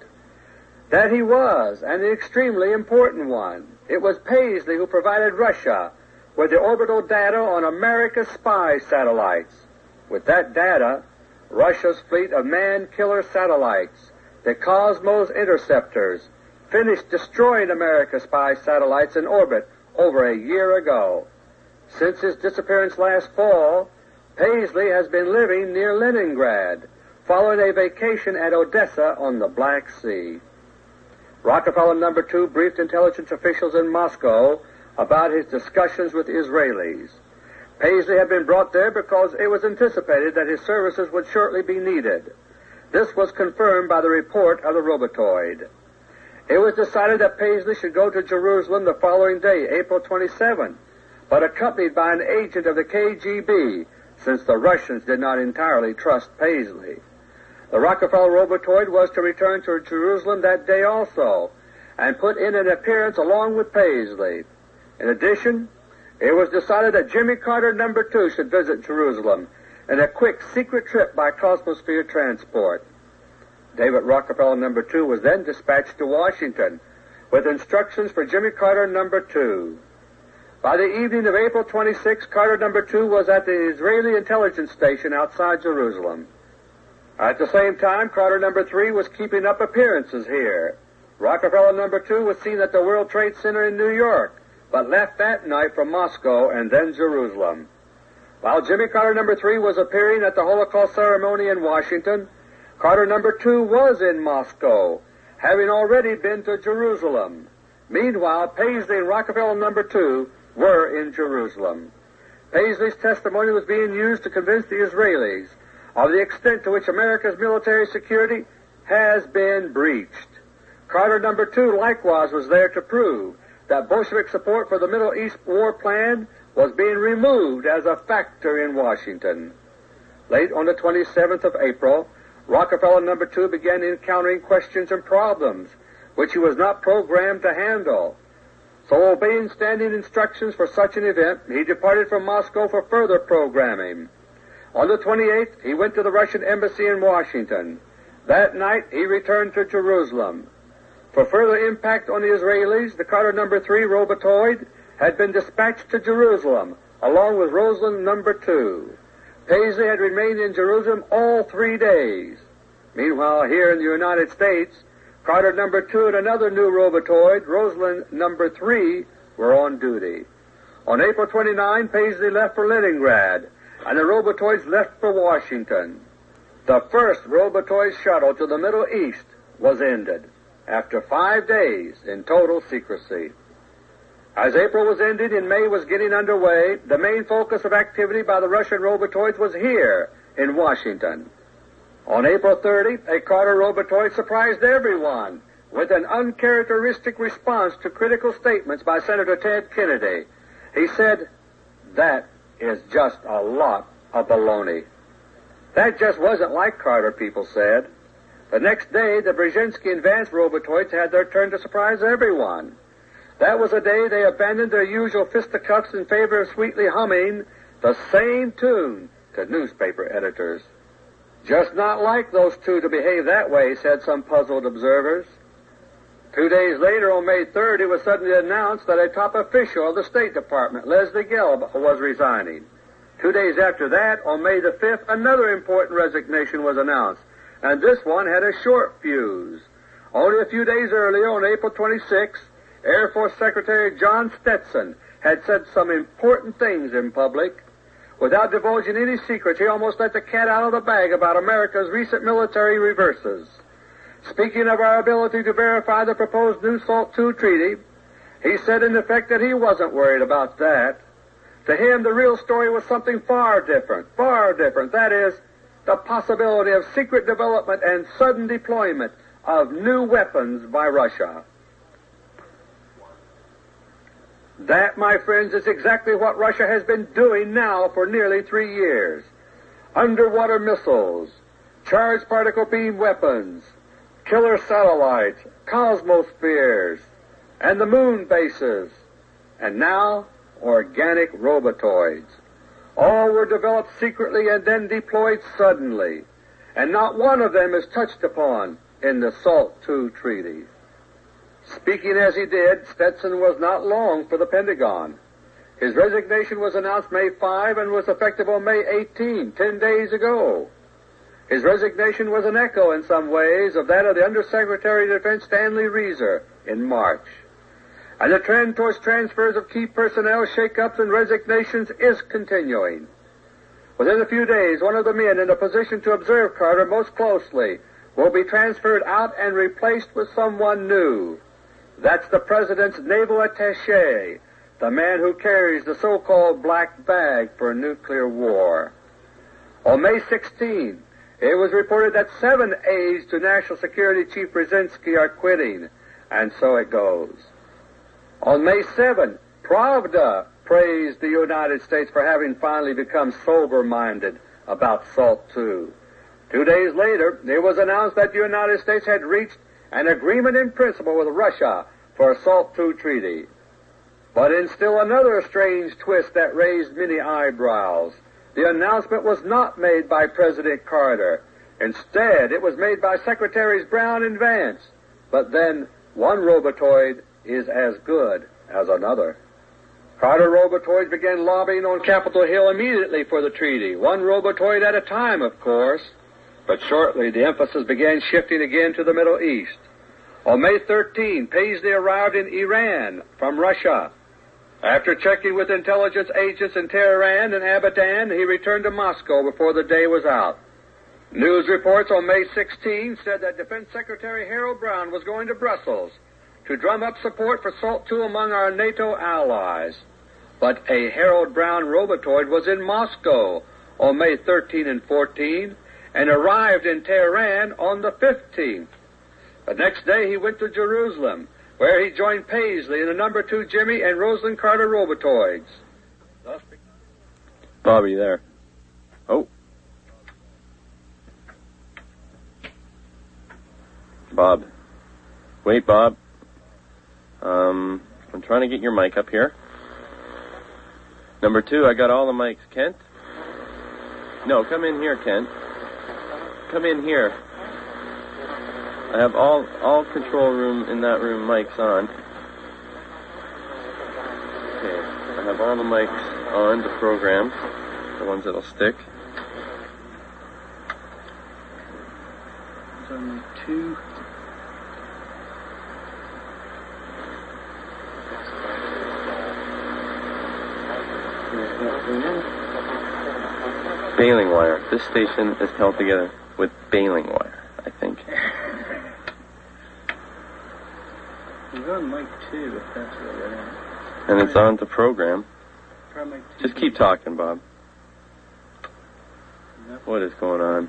That he was, and an extremely important one. It was Paisley who provided Russia with the orbital data on America's spy satellites. With that data, Russia's fleet of man-killer satellites, the Cosmos interceptors, finished destroying America's spy satellites in orbit over a year ago. Since his disappearance last fall, Paisley has been living near Leningrad, following a vacation at Odessa on the Black Sea. Rockefeller number two briefed intelligence officials in Moscow about his discussions with Israelis. Paisley had been brought there because it was anticipated that his services would shortly be needed. This was confirmed by the report of the Robotoid. It was decided that Paisley should go to Jerusalem the following day, April twenty-seventh, but accompanied by an agent of the K G B, since the Russians did not entirely trust Paisley. The Rockefeller Robotoid was to return to Jerusalem that day also, and put in an appearance along with Paisley. In addition, it was decided that Jimmy Carter number two should visit Jerusalem in a quick secret trip by Cosmosphere transport. David Rockefeller number two was then dispatched to Washington with instructions for Jimmy Carter number two. By the evening of April twenty-sixth, Carter number two was at the Israeli intelligence station outside Jerusalem. At the same time, Carter number three was keeping up appearances here. Rockefeller number two was seen at the World Trade Center in New York, but left that night for Moscow and then Jerusalem. While Jimmy Carter number three was appearing at the Holocaust ceremony in Washington, Carter number two was in Moscow, having already been to Jerusalem. Meanwhile, Paisley and Rockefeller number two were in Jerusalem. Paisley's testimony was being used to convince the Israelis of the extent to which America's military security has been breached. Carter number two likewise was there to prove that Bolshevik support for the Middle East war plan was being removed as a factor in Washington. Late on the twenty-seventh of April, Rockefeller number two began encountering questions and problems which he was not programmed to handle. So, obeying standing instructions for such an event, he departed from Moscow for further programming. On the twenty-eighth, he went to the Russian embassy in Washington. That night, he returned to Jerusalem. For further impact on the Israelis, the Carter number three Robotoid had been dispatched to Jerusalem, along with Rosalind number two. Paisley had remained in Jerusalem all three days. Meanwhile, here in the United States, Carter number two and another new Robotoid, Rosalind number three, were on duty. On April twenty-ninth, Paisley left for Leningrad, and the Robotoids left for Washington. The first Robotoid shuttle to the Middle East was ended after five days in total secrecy. As April was ended and May was getting underway, the main focus of activity by the Russian Robotoids was here in Washington. On April thirtieth, a Carter Robotoid surprised everyone with an uncharacteristic response to critical statements by Senator Ted Kennedy. He said, "That is just a lot of baloney." That just wasn't like Carter, people said. The next day, the Brzezinski and Vance Robotoids had their turn to surprise everyone. That was the day they abandoned their usual fisticuffs in favor of sweetly humming the same tune to newspaper editors. Just not like those two to behave that way, said some puzzled observers. Two days later, on May third, it was suddenly announced that a top official of the State Department, Leslie Gelb, was resigning. Two days after that, on May the fifth, another important resignation was announced, and this one had a short fuse. Only a few days earlier, on April twenty-sixth, Air Force Secretary John Stetson had said some important things in public. Without divulging any secrets, he almost let the cat out of the bag about America's recent military reverses. Speaking of our ability to verify the proposed New SALT two treaty, he said in effect that he wasn't worried about that. To him, the real story was something far different, far different. That is, the possibility of secret development and sudden deployment of new weapons by Russia. That, my friends, is exactly what Russia has been doing now for nearly three years. Underwater missiles, charged particle beam weapons, killer satellites, cosmospheres, and the moon bases. And now, organic robotoids. All were developed secretly and then deployed suddenly, and not one of them is touched upon in the SALT two treaty. Speaking as he did, Stetson was not long for the Pentagon. His resignation was announced May fifth and was effective on May eighteenth, ten days ago. His resignation was an echo in some ways of that of the Undersecretary of Defense Stanley Reeser in March. And the trend towards transfers of key personnel, shake-ups, and resignations is continuing. Within a few days, one of the men in a position to observe Carter most closely will be transferred out and replaced with someone new. That's the President's naval attaché, the man who carries the so-called black bag for nuclear war. On May sixteenth, it was reported that seven aides to National Security Chief Brzezinski are quitting, and so it goes. On May seventh, Pravda praised the United States for having finally become sober-minded about SALT two. Two days later, it was announced that the United States had reached an agreement in principle with Russia for a SALT two treaty. But in still another strange twist that raised many eyebrows, the announcement was not made by President Carter. Instead, it was made by Secretaries Brown and Vance. But then, one robotoid is as good as another. Carter robotoids began lobbying on Capitol Hill immediately for the treaty, one robotoid at a time, of course. But shortly, the emphasis began shifting again to the Middle East. On May thirteenth, Paisley arrived in Iran from Russia. After checking with intelligence agents in Tehran and Abadan, he returned to Moscow before the day was out. News reports on May sixteenth said that Defense Secretary Harold Brown was going to Brussels to drum up support for SALT two among our NATO allies. But a Harold Brown robotoid was in Moscow on May thirteenth and fourteenth and arrived in Tehran on the fifteenth. The next day he went to Jerusalem, where he joined Paisley in the number two Jimmy and Rosalind Carter robotoids. Thus be- Bobby, there. Oh. Bob. Wait, Bob. Um, I'm trying to get your mic up here. Number two, I got all the mics. Kent? No, come in here, Kent. Come in here. I have all all control room in that room mics on. Okay, I have all the mics on, the program, the ones that'll stick. There's only two. Baling wire. This station is held together with baling wire, I think. He's on mic two, if that's where we're at. And it's on the program. Try mic two. Just keep talking, Bob. Yep. What is going on?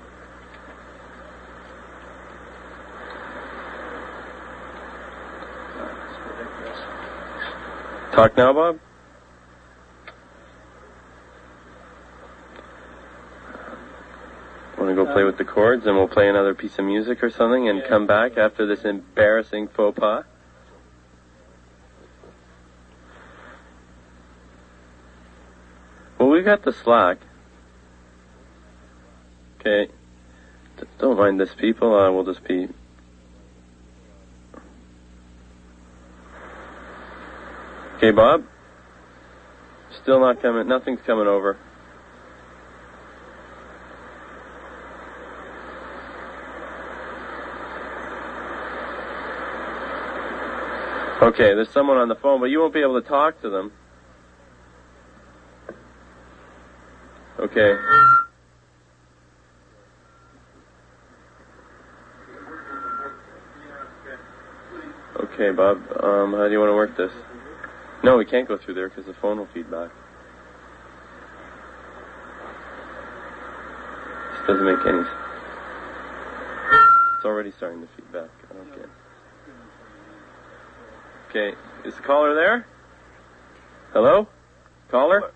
Oh, it's ridiculous. Talk now, Bob? Want to go play with the chords and we'll play another piece of music or something and come back after this embarrassing faux pas? Well, we've got the slack. Okay. D- don't mind this, people. Uh, we'll just be... Okay, Bob? Still not coming. Nothing's coming over. Okay, there's someone on the phone, but you won't be able to talk to them. Okay. Okay, Bob, um, how do you want to work this? No, we can't go through there because the phone will feed back. This doesn't make any sense. It's already starting to feed back. I don't get it. Okay, is the caller there? Hello? Caller?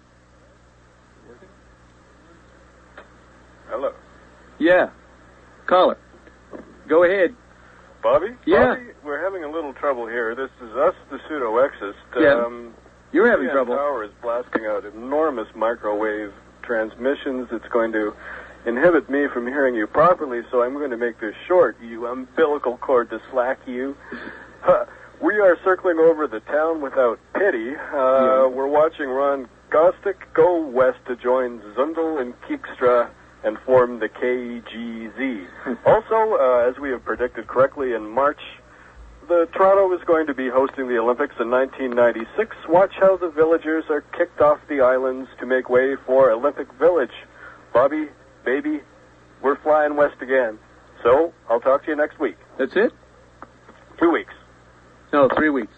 Hello. Yeah. Caller. Go ahead. Bobby? Yeah. Bobby, we're having a little trouble here. This is us, the pseudo-exist. Yeah. Um, You're having C N trouble. Tower is blasting out enormous microwave transmissions. It's going to inhibit me from hearing you properly, so I'm going to make this short, you umbilical cord to slack you. Uh, we are circling over the town without pity. Uh, yeah. We're watching Ron Gostick go west to join Zundel and Keekstra and form the K G Z. Also, uh, as we have predicted correctly in March, the Toronto is going to be hosting the Olympics in nineteen ninety-six. Watch how the villagers are kicked off the islands to make way for Olympic Village. Bobby, baby, we're flying west again. So, I'll talk to you next week. That's it? Two weeks. No, three weeks.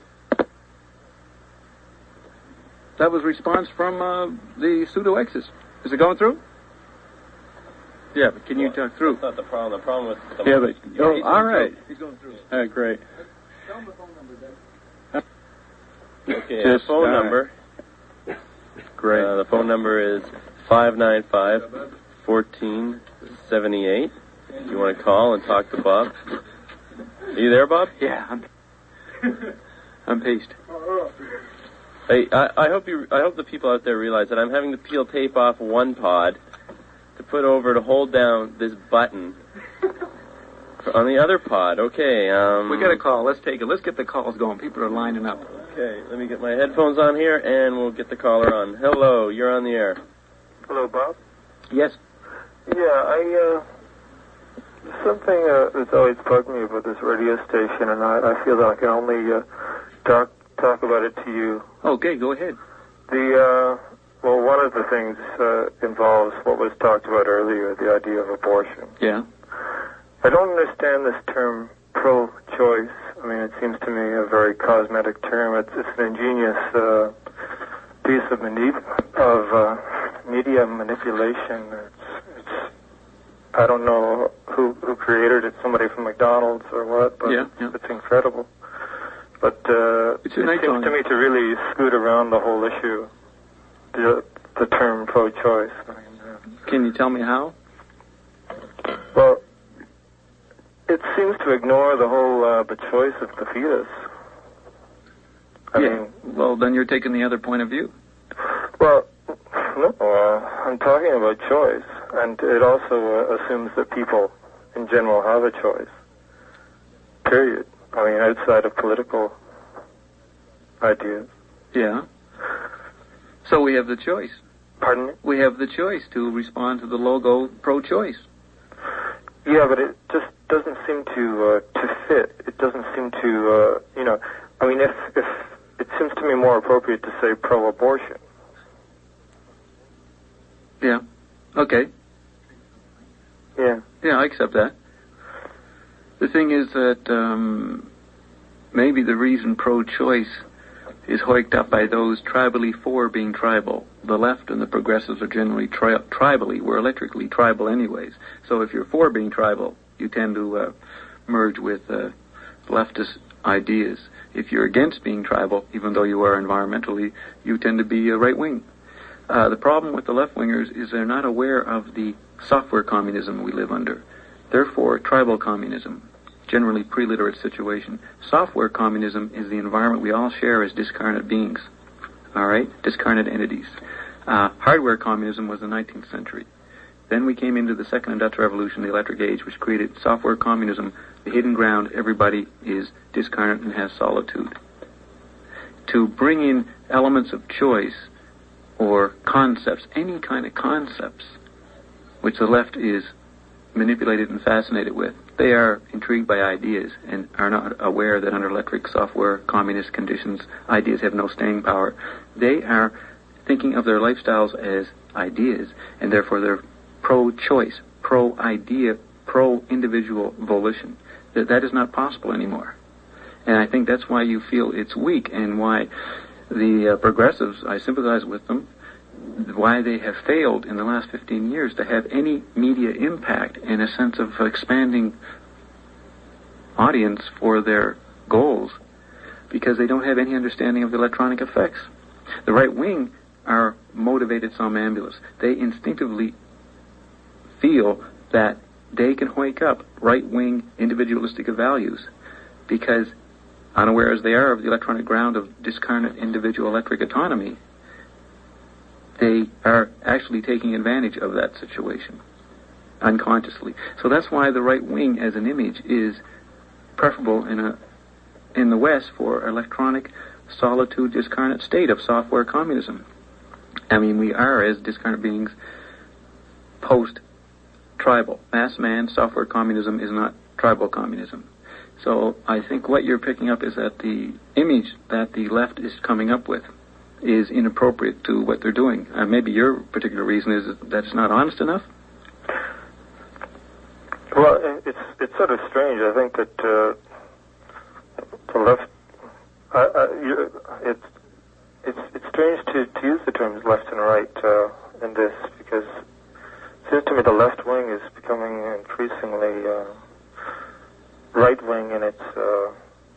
That was response from uh, the pseudo-X's. Is it going through? Yeah, but can you well, talk through? That's not the problem. The problem with the yeah, but oh, he's all right. Through. He's going through. All right, great. Tell him the phone number, Dave. Okay, the phone uh, number. Great. Uh, the phone number is five nine five, one four seven eight. If you want to call and talk to Bob. Are you there, Bob? Yeah, I'm. I'm paced. Hey, I, I hope you. I hope the people out there realize that I'm having to peel tape off one pod to put over to hold down this button on the other pod. Okay. Um, we got a call. Let's take it. Let's get the calls going. People are lining up. Okay. Let me get my headphones on here, and we'll get the caller on. Hello, you're on the air. Hello, Bob. Yes. Yeah, I, uh, something uh, that's always bugged me about this radio station, and I, I feel that I can only uh, talk talk about it to you. Okay, go ahead. The, uh, well, one of the things uh, involves what was talked about earlier, the idea of abortion. Yeah. I don't understand this term pro-choice. I mean, it seems to me a very cosmetic term. It's, it's an ingenious uh, piece of, manip- of uh, media manipulation. It's, it's, I don't know who, who created it, somebody from McDonald's or what, but yeah, yeah. it's incredible. But uh, it seems song. to me to really scoot around the whole issue, the, the term pro-choice. I mean, uh, Can you tell me how? Well, it seems to ignore the whole, uh, the choice of the fetus. I yeah. mean, well, then you're taking the other point of view. Well, no, uh, I'm talking about choice, and it also uh, assumes that people in general have a choice. Period. I mean, outside of political ideas. Yeah. So we have the choice. Pardon me? We have the choice to respond to the logo pro-choice. Yeah, but it just doesn't seem to uh, to fit. It doesn't seem to, uh, you know, I mean, if, if it seems to me more appropriate to say pro-abortion. Yeah. Okay. Yeah. Yeah, I accept that. The thing is that um, maybe the reason pro-choice is hoiked up by those tribally for being tribal. The left and the progressives are generally tri- tribally. We're electrically tribal anyways. So if you're for being tribal, you tend to uh, merge with uh, leftist ideas. If you're against being tribal, even though you are environmentally, you tend to be a right-wing. Uh, the problem with the left-wingers is they're not aware of the software communism we live under. Therefore, tribal communism, generally pre-literate situation. Software communism is the environment we all share as discarnate beings. All right? Discarnate entities. Uh, hardware communism was the nineteenth century. Then we came into the second industrial revolution, the electric age, which created software communism, the hidden ground. Everybody is discarnate and has solitude. To bring in elements of choice or concepts, any kind of concepts, which the left is manipulated and fascinated with. They are intrigued by ideas and are not aware that under electric software, communist conditions, ideas have no staying power. They are thinking of their lifestyles as ideas, and therefore they're pro-choice, pro-idea, pro-individual volition. That that is not possible anymore. And I think that's why you feel it's weak, and why the uh, progressives, I sympathize with them, why they have failed in the last fifteen years to have any media impact and a sense of expanding audience for their goals, because they don't have any understanding of the electronic effects. The right wing are motivated somnambulists. They instinctively feel that they can wake up right-wing individualistic values because unaware as they are of the electronic ground of discarnate individual electric autonomy, they are actually taking advantage of that situation unconsciously. So that's why the right wing as an image is preferable in a in the West for electronic solitude discarnate state of software communism. I mean, we are, as discarnate beings, post-tribal. Mass man, software communism is not tribal communism. So I think what you're picking up is that the image that the left is coming up with is inappropriate to what they're doing. Uh, maybe your particular reason is that it's not honest enough? Well, it's it's sort of strange. I think that uh, the left, uh, uh, you, it's it's it's strange to, to use the terms left and right uh, in this, because it seems to me the left wing is becoming increasingly uh, right wing, and it's uh,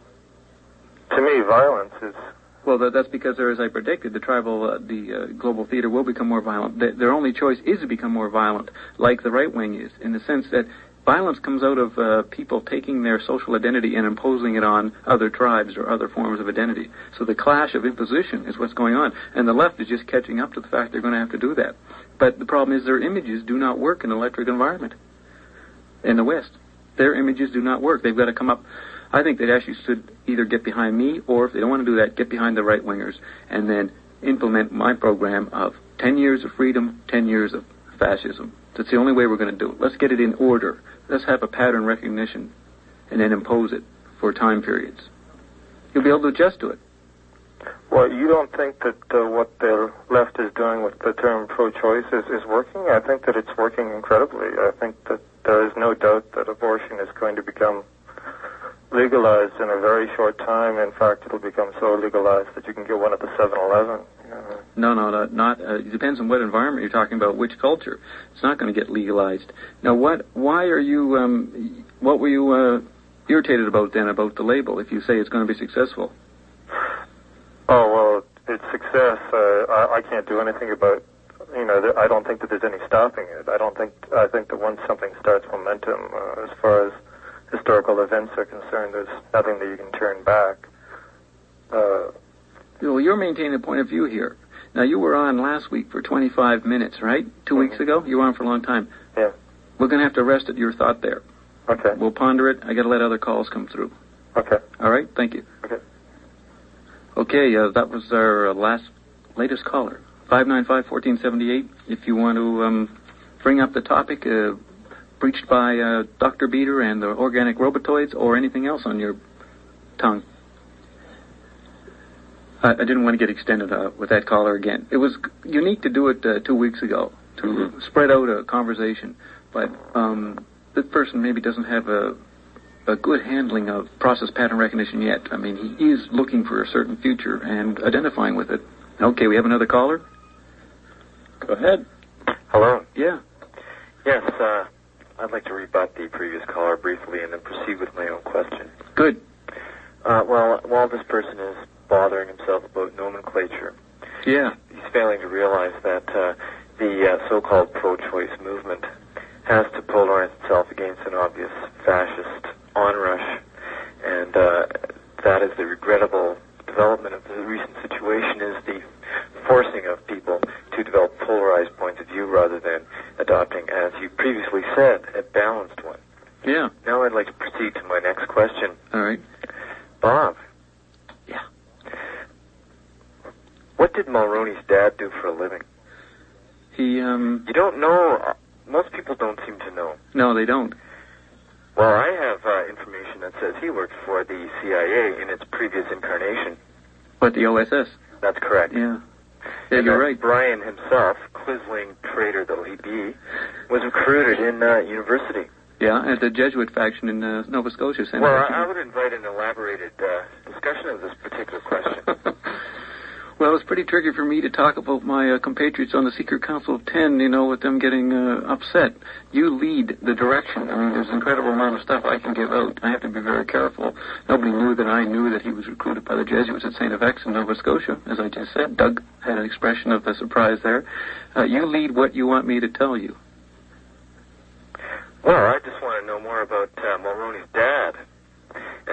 to me violence is. Well, that, that's because, there, as I predicted, the tribal, uh, the uh, global theater will become more violent. The, their only choice is to become more violent, like the right wing is, in the sense that violence comes out of uh, people taking their social identity and imposing it on other tribes or other forms of identity. So the clash of imposition is what's going on, and the left is just catching up to the fact they're going to have to do that. But the problem is their images do not work in an electric environment in the West. Their images do not work. They've got to come up. I think they actually should either get behind me, or if they don't want to do that, get behind the right-wingers and then implement my program of ten years of freedom, ten years of fascism. That's the only way we're going to do it. Let's get it in order. Let's have a pattern recognition and then impose it for time periods. You'll be able to adjust to it. Well, you don't think that uh, what the left is doing with the term pro-choice is, is working? I think that it's working incredibly. I think that there is no doubt that abortion is going to become legalized in a very short time. In fact, it'll become so legalized that you can get one at the seven eleven. Uh, no, no, no, not. Uh, it depends on what environment you're talking about, which culture. It's not going to get legalized. Now, what? Why are you? Um, what were you uh, irritated about then about the label? If you say it's going to be successful. Oh well, it's success. Uh, I, I can't do anything about. You know, th- I don't think that there's any stopping it. I don't think. I think that once something starts momentum, uh, as far as historical events are concerned, there's nothing that you can turn back. Uh, well, you're maintaining a point of view here. Now, you were on last week for twenty-five minutes, right? Two mm-hmm. weeks ago? You were on for a long time. Yeah. We're going to have to rest at your thought there. Okay. We'll ponder it. I got to let other calls come through. Okay. All right? Thank you. Okay. Okay, uh, that was our uh, last, latest caller. five nine five, one four seven eight. If you want to um, bring up the topic, uh, preached by uh, Doctor Beater and the organic robotoids, or anything else on your tongue. I, I didn't want to get extended uh, with that caller again. It was unique to do it uh, two weeks ago, to mm-hmm. spread out a conversation, but um, this person maybe doesn't have a, a good handling of process pattern recognition yet. I mean, he is looking for a certain future and identifying with it. Okay, we have another caller? Go ahead. Hello? Yeah. Yes, uh... I'd like to rebut the previous caller briefly and then proceed with my own question. Good. Uh, well, while this person is bothering himself about nomenclature, yeah, he's failing to realize that uh, the uh, so-called pro-choice movement has to polarize itself against an obvious fascist onrush, and uh, that is the regrettable development of the recent situation, is the forcing of people to develop polarized points of view rather than adopting, as you previously said, a balanced one. Yeah. Now I'd like to proceed to my next question. All right. Bob. Yeah. What did Mulroney's dad do for a living? He, um... You don't know. Most people don't seem to know. No, they don't. Well, I have uh, information that says he worked for the C I A in its previous incarnation. What, the O S S? That's correct. Yeah. Yeah, and you're right. Brian himself, quisling traitor though he be, was recruited in uh, university. Yeah, at the Jesuit faction in uh, Nova Scotia. Saint Well, I, I would invite an elaborated uh, discussion of this particular question. Well, it's pretty tricky for me to talk about my uh, compatriots on the Secret Council of Ten, you know, with them getting uh, upset. You lead the direction. I mean, there's an incredible amount of stuff I can give out. I have to be very careful. Nobody knew that I knew that he was recruited by the Jesuits at Saint F X in Nova Scotia, as I just said. Doug had an expression of a surprise there. Uh, you lead what you want me to tell you. Well, I just want to know more about uh, Mulroney's dad. And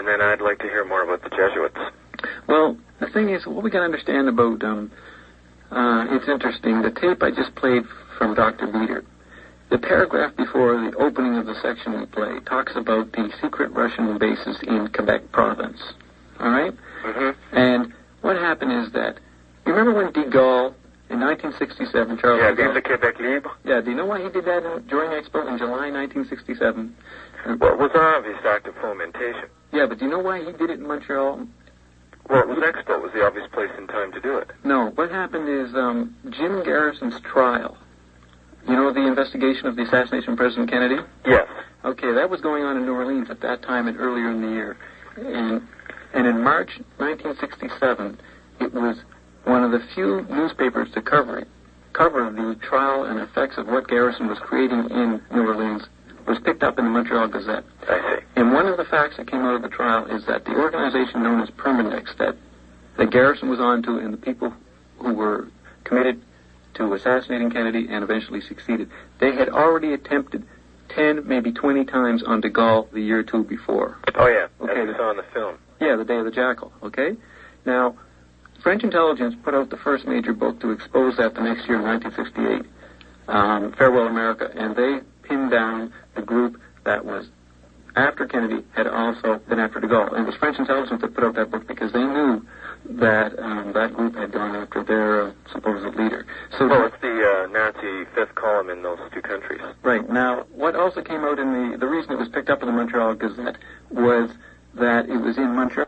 and then I'd like to hear more about the Jesuits. Well, the thing is, what we got to understand about, um, uh, it's interesting, the tape I just played from Doctor Beater, the paragraph before the opening of the section we played talks about the secret Russian bases in Quebec province. All right? Mm-hmm. And what happened is that, you remember when de Gaulle, in nineteen sixty-seven, Charles Yeah, de Gaulle... Vive le Québec Libre. Yeah, do you know why he did that in, during Expo in July nineteen sixty-seven? Well, it was an obvious act of fomentation. Yeah, but do you know why he did it in Montreal? Well, it was Expo. It was the obvious place and time to do it. No, what happened is um, Jim Garrison's trial. You know the investigation of the assassination of President Kennedy? Yes. Okay, that was going on in New Orleans at that time and earlier in the year. And, and in March nineteen sixty-seven, it was one of the few newspapers to cover it, cover the trial and effects of what Garrison was creating in New Orleans, was picked up in the Montreal Gazette. I see. And one of the facts that came out of the trial is that the organization known as Permindex, that, that Garrison was onto, and the people who were committed to assassinating Kennedy and eventually succeeded, they had already attempted ten, maybe twenty times on de Gaulle the year or two before. Oh, yeah. Okay. As we saw in the film. Yeah, The Day of the Jackal, okay? Now, French intelligence put out the first major book to expose that the next year in nineteen sixty-eight, um, Farewell America, and they pinned down the group that was after Kennedy had also been after de Gaulle. And it was French intelligence that put out that book because they knew that um, that group had gone after their uh, supposed leader. So well, it's the uh, Nazi fifth column in those two countries. Right. Now, what also came out in the, the reason it was picked up in the Montreal Gazette was that it was in Montreal.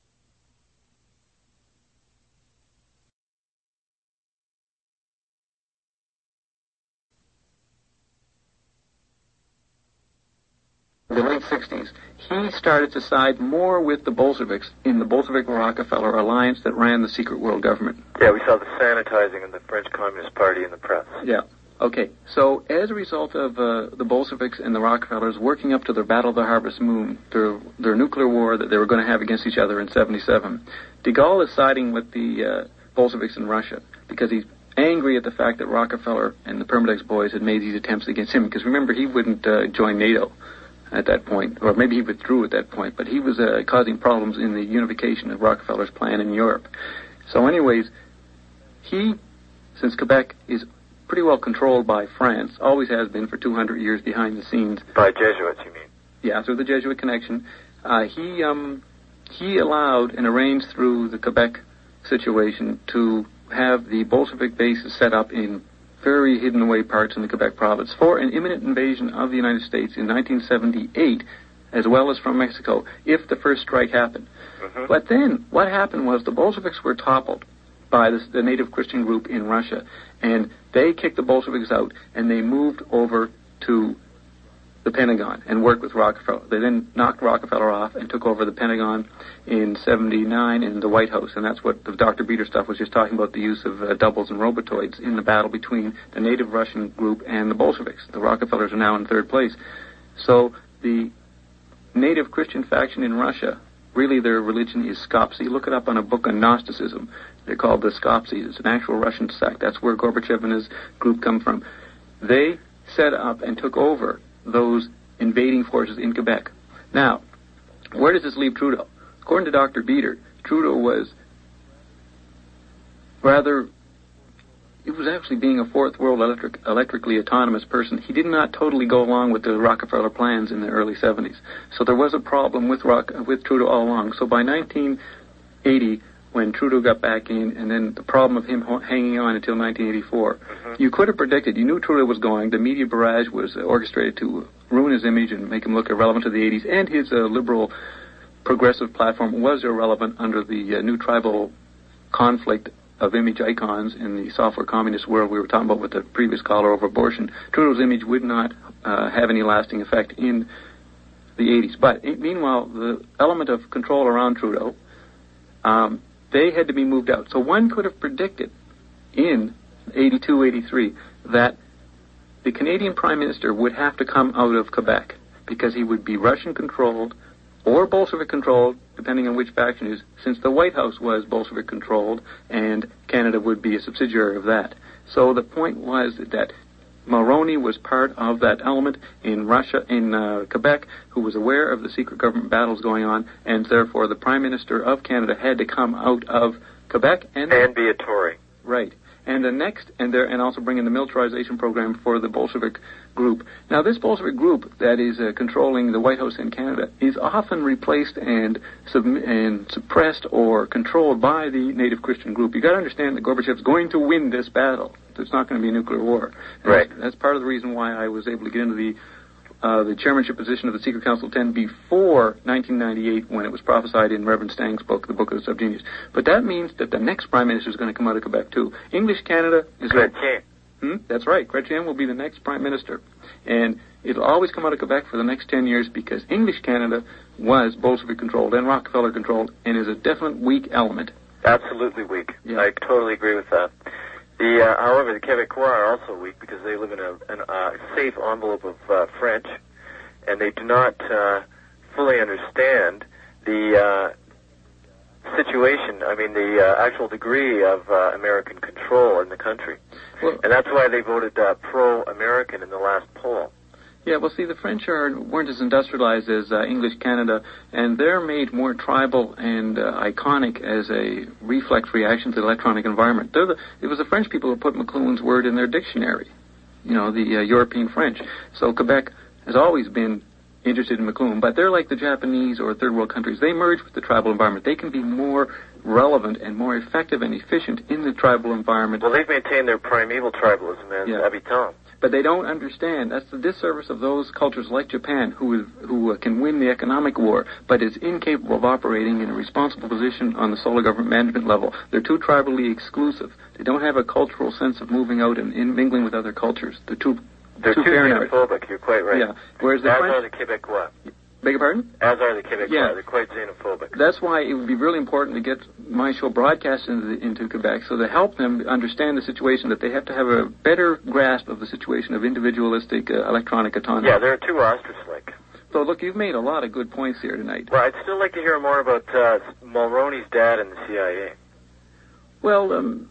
The late sixties, he started to side more with the Bolsheviks in the Bolshevik-Rockefeller alliance that ran the secret world government. Yeah, we saw the sanitizing of the French Communist Party in the press. Yeah. Okay. So as a result of uh, the Bolsheviks and the Rockefellers working up to their Battle of the Harvest Moon, their, their nuclear war that they were going to have against each other in seventy-seven, de Gaulle is siding with the uh, Bolsheviks in Russia because he's angry at the fact that Rockefeller and the Permindex boys had made these attempts against him. Because remember, he wouldn't uh, join NATO at that point, or maybe he withdrew at that point, but he was uh, causing problems in the unification of Rockefeller's plan in Europe. So anyways, he, since Quebec is pretty well controlled by France, always has been for two hundred years behind the scenes. By Jesuits, you mean? Yeah, through the Jesuit connection. Uh, he, um, he allowed and arranged through the Quebec situation to have the Bolshevik bases set up in very hidden away parts in the Quebec province for an imminent invasion of the United States in nineteen seventy-eight, as well as from Mexico, if the first strike happened. Mm-hmm. But then, what happened was the Bolsheviks were toppled by this, the native Christian group in Russia, and they kicked the Bolsheviks out, and they moved over to the Pentagon and worked with Rockefeller. They then knocked Rockefeller off and took over the Pentagon in seventy-nine in the White House, and that's what the Doctor Beater stuff was just talking about, the use of uh, doubles and robotoids in the battle between the native Russian group and the Bolsheviks. The Rockefellers are now in third place. So the native Christian faction in Russia, really their religion is Skopsy. Look it up on a book on Gnosticism. They're called the Skopsy. It's an actual Russian sect. That's where Gorbachev and his group come from. They set up and took over those invading forces in Quebec. Now, where does this leave Trudeau? According to Doctor Beater, Trudeau was rather, he was actually being a fourth world electric, electrically autonomous person. He did not totally go along with the Rockefeller plans in the early seventies. So there was a problem with Rock, with Trudeau all along. So by nineteen eighty, when Trudeau got back in, and then the problem of him ho- hanging on until nineteen eighty-four. Mm-hmm. You could have predicted, you knew Trudeau was going, the media barrage was uh, orchestrated to ruin his image and make him look irrelevant to the eighties, and his uh, liberal progressive platform was irrelevant under the uh, new tribal conflict of image icons in the software communist world we were talking about with the previous caller over abortion. Trudeau's image would not uh, have any lasting effect in the eighties. But it, meanwhile, the element of control around Trudeau, um, they had to be moved out. So one could have predicted in eighty-two, eighty-three that the Canadian Prime Minister would have to come out of Quebec because he would be Russian-controlled or Bolshevik-controlled, depending on which faction it is, since the White House was Bolshevik-controlled and Canada would be a subsidiary of that. So the point was that Mulroney was part of that element in Russia, in uh, Quebec, who was aware of the secret government battles going on, and therefore the Prime Minister of Canada had to come out of Quebec and and be a Tory. Right. And the next, and there, and also bring in the militarization program for the Bolshevik group. Now, this Bolshevik group that is uh, controlling the White House in Canada is often replaced and sub- and suppressed or controlled by the Native Christian group. You got to understand that Gorbachev's going to win this battle. It's not going to be a nuclear war. And right. That's, that's part of the reason why I was able to get into the Uh, the chairmanship position of the Secret Council of Ten before nineteen ninety-eight, when it was prophesied in Reverend Stang's book, The Book of the Subgenius. But that means that the next Prime Minister is going to come out of Quebec, too. English Canada is... Chrétien. Hmm? That's right. Chrétien will be the next Prime Minister. And it'll always come out of Quebec for the next ten years because English Canada was Bolshevik-controlled and Rockefeller-controlled and is a definite weak element. Absolutely weak. Yeah. I totally agree with that. The, uh, however, the Quebecois are also weak because they live in a an, uh, safe envelope of uh, French, and they do not uh, fully understand the uh, situation, I mean, the uh, actual degree of uh, American control in the country. Well, and that's why they voted uh, pro-American in the last poll. Yeah, well, see, the French are, weren't as industrialized as uh, English Canada, and they're made more tribal and uh, iconic as a reflex reaction to the electronic environment. They're the, it was the French people who put McLuhan's word in their dictionary, you know, the uh, European French. So Quebec has always been interested in McLuhan, but they're like the Japanese or third world countries. They merge with the tribal environment. They can be more relevant and more effective and efficient in the tribal environment. Well, they've maintained their primeval tribalism as Yeah. habitants. But they don't understand. That's the disservice of those cultures like Japan, who is, who uh, can win the economic war, but is incapable of operating in a responsible position on the solar government management level. They're too tribally exclusive. They don't have a cultural sense of moving out and in mingling with other cultures. They're too They're too, too paranoid. xenophobic. You're quite right. Yeah. Whereas the As French, are the Quebecois. beg your pardon? As are the Quebecois. Yeah. They're quite xenophobic. That's why it would be really important to get my show broadcast into, the, into Quebec, so to help them understand the situation, that they have to have a better grasp of the situation of individualistic uh, electronic autonomy. Yeah, they're too ostrich-like. So, look, you've made a lot of good points here tonight. Well, I'd still like to hear more about uh, Mulroney's dad and the C I A. Well, um,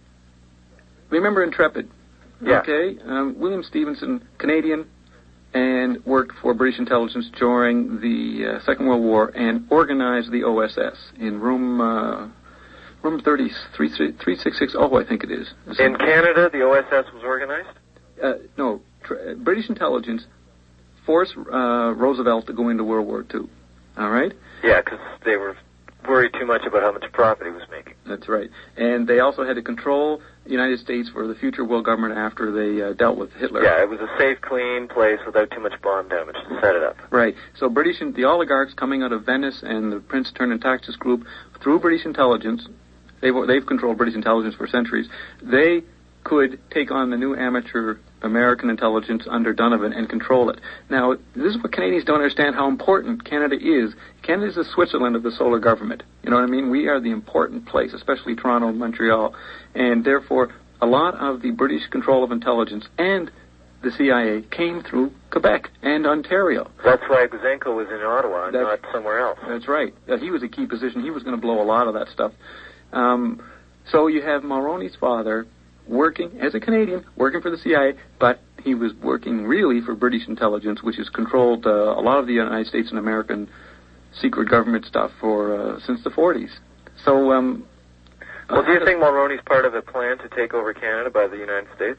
remember Intrepid? Yeah. Okay. Um, William Stevenson, Canadian, and worked for British intelligence during the uh, Second World War and organized the O S S in room uh, room thirty-three sixty-six. Oh, I think it is. In Canada, the O S S was organized? Uh, no, tr- British intelligence forced uh, Roosevelt to go into World War Two. All right? Yeah, because they were worried too much about how much profit he was making. That's right. And they also had to control the United States for the future world government after they uh, dealt with Hitler. Yeah, it was a safe, clean place without too much bomb damage to set it up. Right. So British, the oligarchs coming out of Venice and the Prince Turn Taxis group, through British intelligence, they've, they've controlled British intelligence for centuries, they could take on the new amateur American intelligence under Donovan and control it. Now, this is what Canadians don't understand, how important Canada is. Canada is the Switzerland of the solar government. You know what I mean? We are the important place, especially Toronto and Montreal. And therefore, a lot of the British control of intelligence and the C I A came through Quebec and Ontario. That's why Gouzenko was in Ottawa and That's, not somewhere else. That's right. Uh, he was a key position. He was going to blow a lot of that stuff. Um, so you have Mulroney's father working as a Canadian, working for the C I A, but he was working really for British intelligence, which has controlled uh, a lot of the United States and American secret government stuff for uh, since the forties. So, um, well, do you think Mulroney's part of a plan to take over Canada by the United States?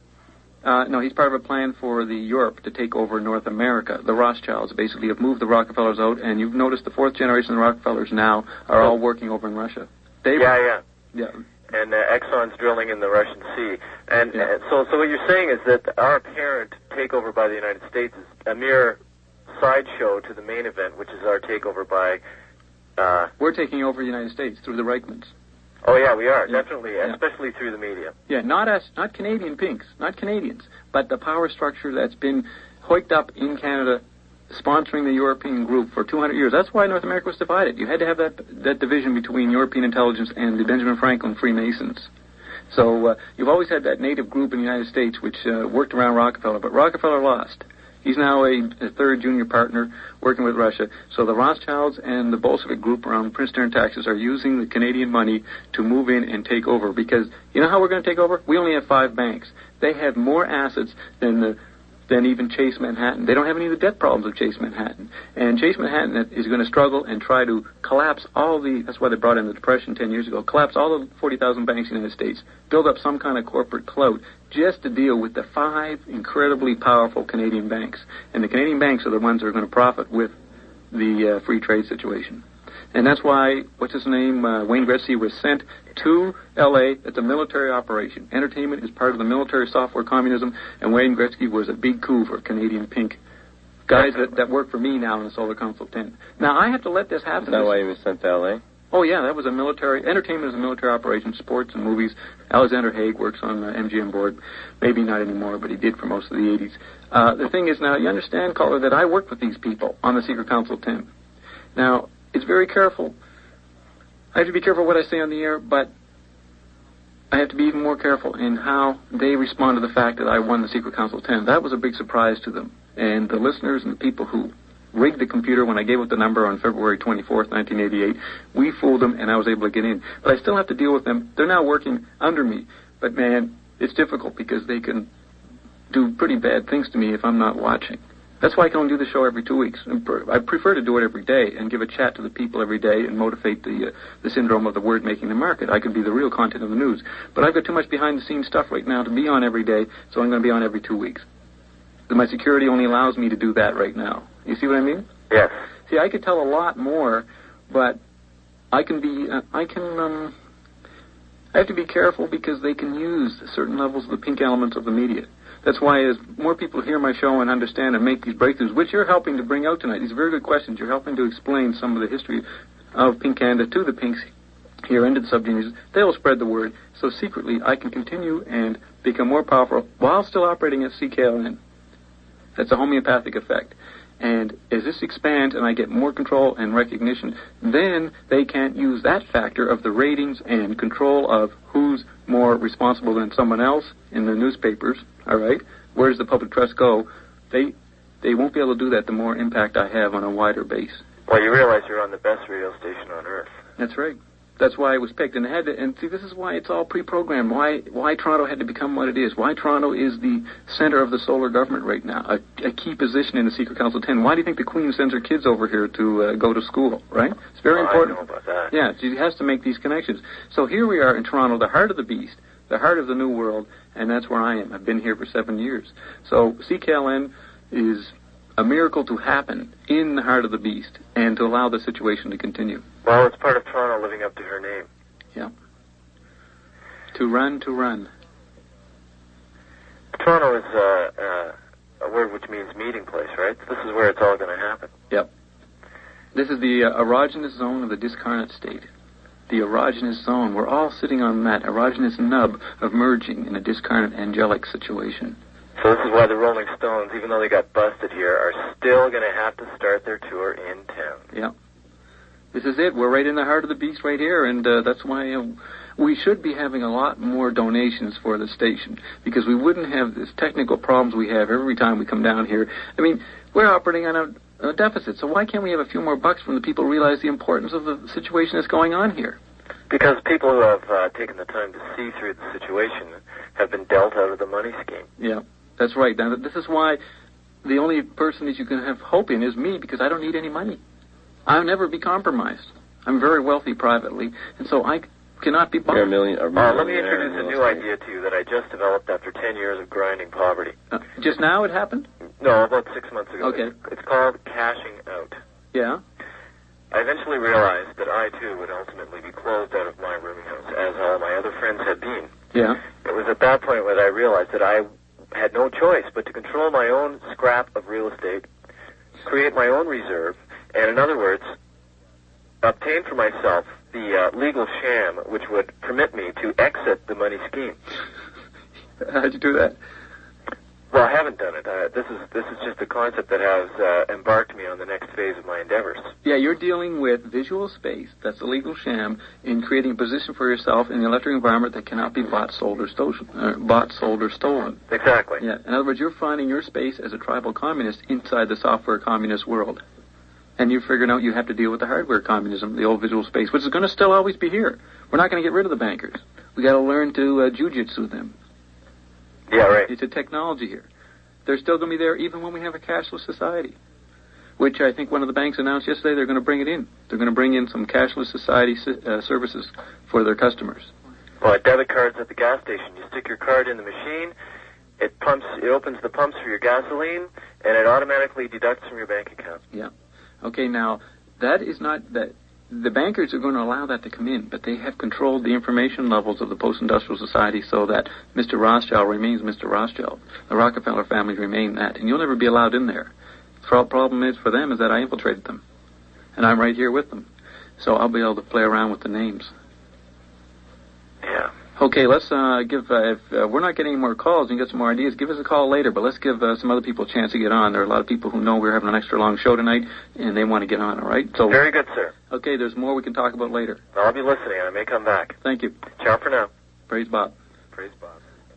Uh, no, he's part of a plan for the Europe to take over North America. The Rothschilds basically have moved the Rockefellers out, and you've noticed the fourth generation of the Rockefellers now are all working over in Russia. They yeah, yeah. Yeah. And uh, Exxon's drilling in the Russian Sea. And Yeah. uh, so, so what you're saying is that our apparent takeover by the United States is a mere sideshow to the main event, which is our takeover by... Uh, We're taking over the United States through the Reichmans. oh, yeah, we are, Yeah. definitely, Yeah. especially through the media. Yeah, not us, not Canadian pinks, not Canadians, but the power structure that's been hoiked up in Canada, sponsoring the European group for two hundred years. That's why North America was divided. You had to have that that division between European intelligence and the Benjamin Franklin Freemasons. So uh, you've always had that native group in the United States which uh, worked around Rockefeller, but Rockefeller lost. He's now a, a third junior partner working with Russia. So the Rothschilds and the Bolshevik group around Prince Sterling, Texas are using the Canadian money to move in and take over. Because you know how we're going to take over? We only have five banks. They have more assets than the than even Chase Manhattan. They don't have any of the debt problems of Chase Manhattan. And Chase Manhattan is going to struggle and try to collapse all the, that's why they brought in the Depression ten years ago, collapse all the forty thousand banks in the United States, build up some kind of corporate clout just to deal with the five incredibly powerful Canadian banks. And the Canadian banks are the ones that are going to profit with the uh, free trade situation. And that's why, what's his name, uh, Wayne Gretzky was sent to L A. It's a military operation. Entertainment is part of the military software communism, and Wayne Gretzky was a big coup for Canadian Pink. Guys that, that work for me now in the Solar Council ten. Now, I have to let this happen. Is that why he was sent to L A? Oh, yeah, that was a military, entertainment is a military operation, sports and movies. Alexander Haig works on the M G M board. Maybe not anymore, but he did for most of the eighties. Uh, the thing is now, you understand, caller, that I worked with these people on the Secret Council ten. Now, it's very careful. I have to be careful what I say on the air, but I have to be even more careful in how they respond to the fact that I won the Secret Council ten. That was a big surprise to them. And the listeners and the people who rigged the computer when I gave out the number on February twenty-fourth, nineteen eighty-eight, we fooled them and I was able to get in. But I still have to deal with them. They're now working under me. But, man, it's difficult because they can do pretty bad things to me if I'm not watching. That's why I can only do the show every two weeks. I prefer to do it every day and give a chat to the people every day and motivate the uh, the syndrome of the word making the market. I can be the real content of the news. But I've got too much behind-the-scenes stuff right now to be on every day, so I'm going to be on every two weeks. My security only allows me to do that right now. You see what I mean? Yes. See, I could tell a lot more, but I can be, uh, I can, um, I have to be careful because they can use certain levels of the pink elements of the media. That's why as more people hear my show and understand and make these breakthroughs, which you're helping to bring out tonight, these are very good questions. You're helping to explain some of the history of Pink Canada to the Pinks here into the subgeniuses. They'll spread the word. So secretly, I can continue and become more powerful while still operating at C K L N. That's a homeopathic effect. And as this expands and I get more control and recognition, then they can't use that factor of the ratings and control of who's more responsible than someone else in the newspapers, all right? Where does the public trust go? They they won't be able to do that the more impact I have on a wider base. Well, you realize you're on the best radio station on Earth. That's right. That's why it was picked. And it had to, and see, this is why it's all pre-programmed. Why why Toronto had to become what it is. Why Toronto is the center of the solar government right now, a, a key position in the Secret Council ten. Why do you think the Queen sends her kids over here to uh, go to school, right? It's very oh, important. I know about that. Yeah, she has to make these connections. So here we are in Toronto, the heart of the beast, the heart of the new world, and that's where I am. I've been here for seven years. So C K L N is a miracle to happen in the heart of the beast and to allow the situation to continue. Well, it's part of Toronto living up to her name. Yeah. To run, to run. Toronto is uh, uh, a word which means meeting place, right? This is where it's all going to happen. Yep. This is the uh, erogenous zone of the discarnate state. The erogenous zone. We're all sitting on that erogenous nub of merging in a discarnate angelic situation. So this is why the Rolling Stones, even though they got busted here, are still going to have to start their tour in town. Yeah. This is it. We're right in the heart of the beast right here, and uh, that's why uh, we should be having a lot more donations for the station, because we wouldn't have this technical problems we have every time we come down here. I mean, we're operating on a, a deficit, so why can't we have a few more bucks when the people realize the importance of the situation that's going on here? Because people who have uh, taken the time to see through the situation have been dealt out of the money scheme. Yeah, that's right. Now, this is why the only person that you can have hope in is me, because I don't need any money. I'll never be compromised. I'm very wealthy privately, and so I cannot be bought. You're a million, a uh, let me introduce a new idea to you that I just developed after ten years of grinding poverty. Uh, just now it happened? No, about six months ago. Okay. It's, it's called cashing out. Yeah? I eventually realized that I, too, would ultimately be closed out of my rooming house, as all my other friends had been. Yeah. It was at that point that I realized that I had no choice but to control my own scrap of real estate, create my own reserve, and in other words, obtain for myself the uh, legal sham which would permit me to exit the money scheme. How'd you do that? Well, I haven't done it. Uh, this is this is just a concept that has uh, embarked me on the next phase of my endeavors. Yeah, you're dealing with visual space. That's a legal sham in creating a position for yourself in the electric environment that cannot be bought, sold, or stolen. Uh, bought, sold, or stolen. Exactly. Yeah. In other words, you're finding your space as a tribal communist inside the software communist world. And you're figuring out you have to deal with the hardware communism, the old visual space, which is going to still always be here. We're not going to get rid of the bankers. We got to learn to uh, jujitsu them. Yeah, right. It's a technology here. They're still going to be there even when we have a cashless society, which I think one of the banks announced yesterday they're going to bring it in. They're going to bring in some cashless society uh, services for their customers. Well, debit cards at the gas station. You stick your card in the machine, it pumps, it opens the pumps for your gasoline, and it automatically deducts from your bank account. Yeah. Okay, now, that is not... that. The bankers are going to allow that to come in, but they have controlled the information levels of the post-industrial society so that Mister Rothschild remains Mister Rothschild. The Rockefeller family remain that, and you'll never be allowed in there. The problem is for them is that I infiltrated them, and I'm right here with them. So I'll be able to play around with the names. Yeah. Okay, let's uh, give, uh, if uh, we're not getting any more calls and get some more ideas, give us a call later, but let's give uh, some other people a chance to get on. There are a lot of people who know we're having an extra long show tonight, and they want to get on, all right? So, very good, sir. Okay, there's more we can talk about later. I'll be listening. I may come back. Thank you. Ciao for now. Praise Bob. Praise Bob.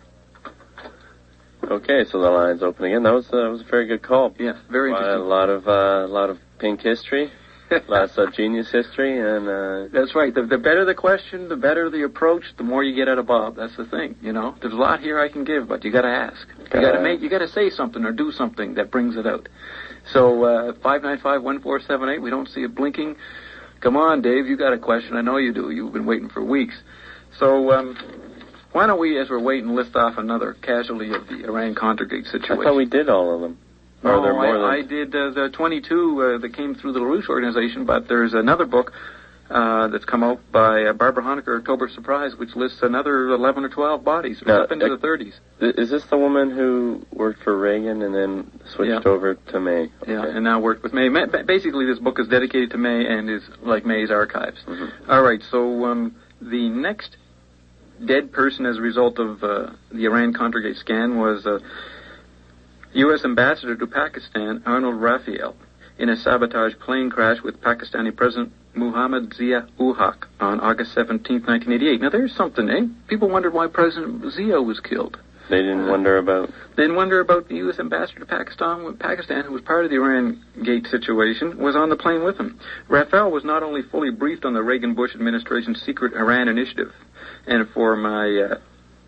Okay, so the line's open again. That was, uh, that was a very good call. Yeah, very uh, interesting. A lot of, uh, a lot of pink history. Lots of genius history, and uh, that's right. The, the better the question, the better the approach, the more you get out of Bob. That's the thing, you know. There's a lot here I can give, but you got to ask. You got to make. You got to say something or do something that brings it out. So uh, five nine five one four seven eight. We don't see it blinking. Come on, Dave. You got a question? I know you do. You've been waiting for weeks. So um, why don't we, as we're waiting, list off another casualty of the Iran-Contra situation? I thought we did all of them. No, Are there more I, than... I did uh, the twenty-two uh, that came through the LaRouche organization, but there's another book uh, that's come out by uh, Barbara Honecker, October Surprise, which lists another eleven or twelve bodies, Now, up into uh, the thirties. Is this the woman who worked for Reagan and then switched Yeah. over to May? Okay. Yeah, and now worked with May. May. Basically, this book is dedicated to May and is like May's archives. Mm-hmm. All right, so um, the next dead person as a result of uh, the Iran-Contra scan was... Uh, U S Ambassador to Pakistan, Arnold Raphael, in a sabotage plane crash with Pakistani President Muhammad Zia-ul Haq on August seventeenth, nineteen eighty-eight. Now, there's something, eh? People wondered why President Zia was killed. They didn't uh, wonder about... They didn't wonder about the U S Ambassador to Pakistan, Pakistan, who was part of the Iran Gate situation, was on the plane with him. Raphael was not only fully briefed on the Reagan-Bush administration's secret Iran initiative, and for my... Uh,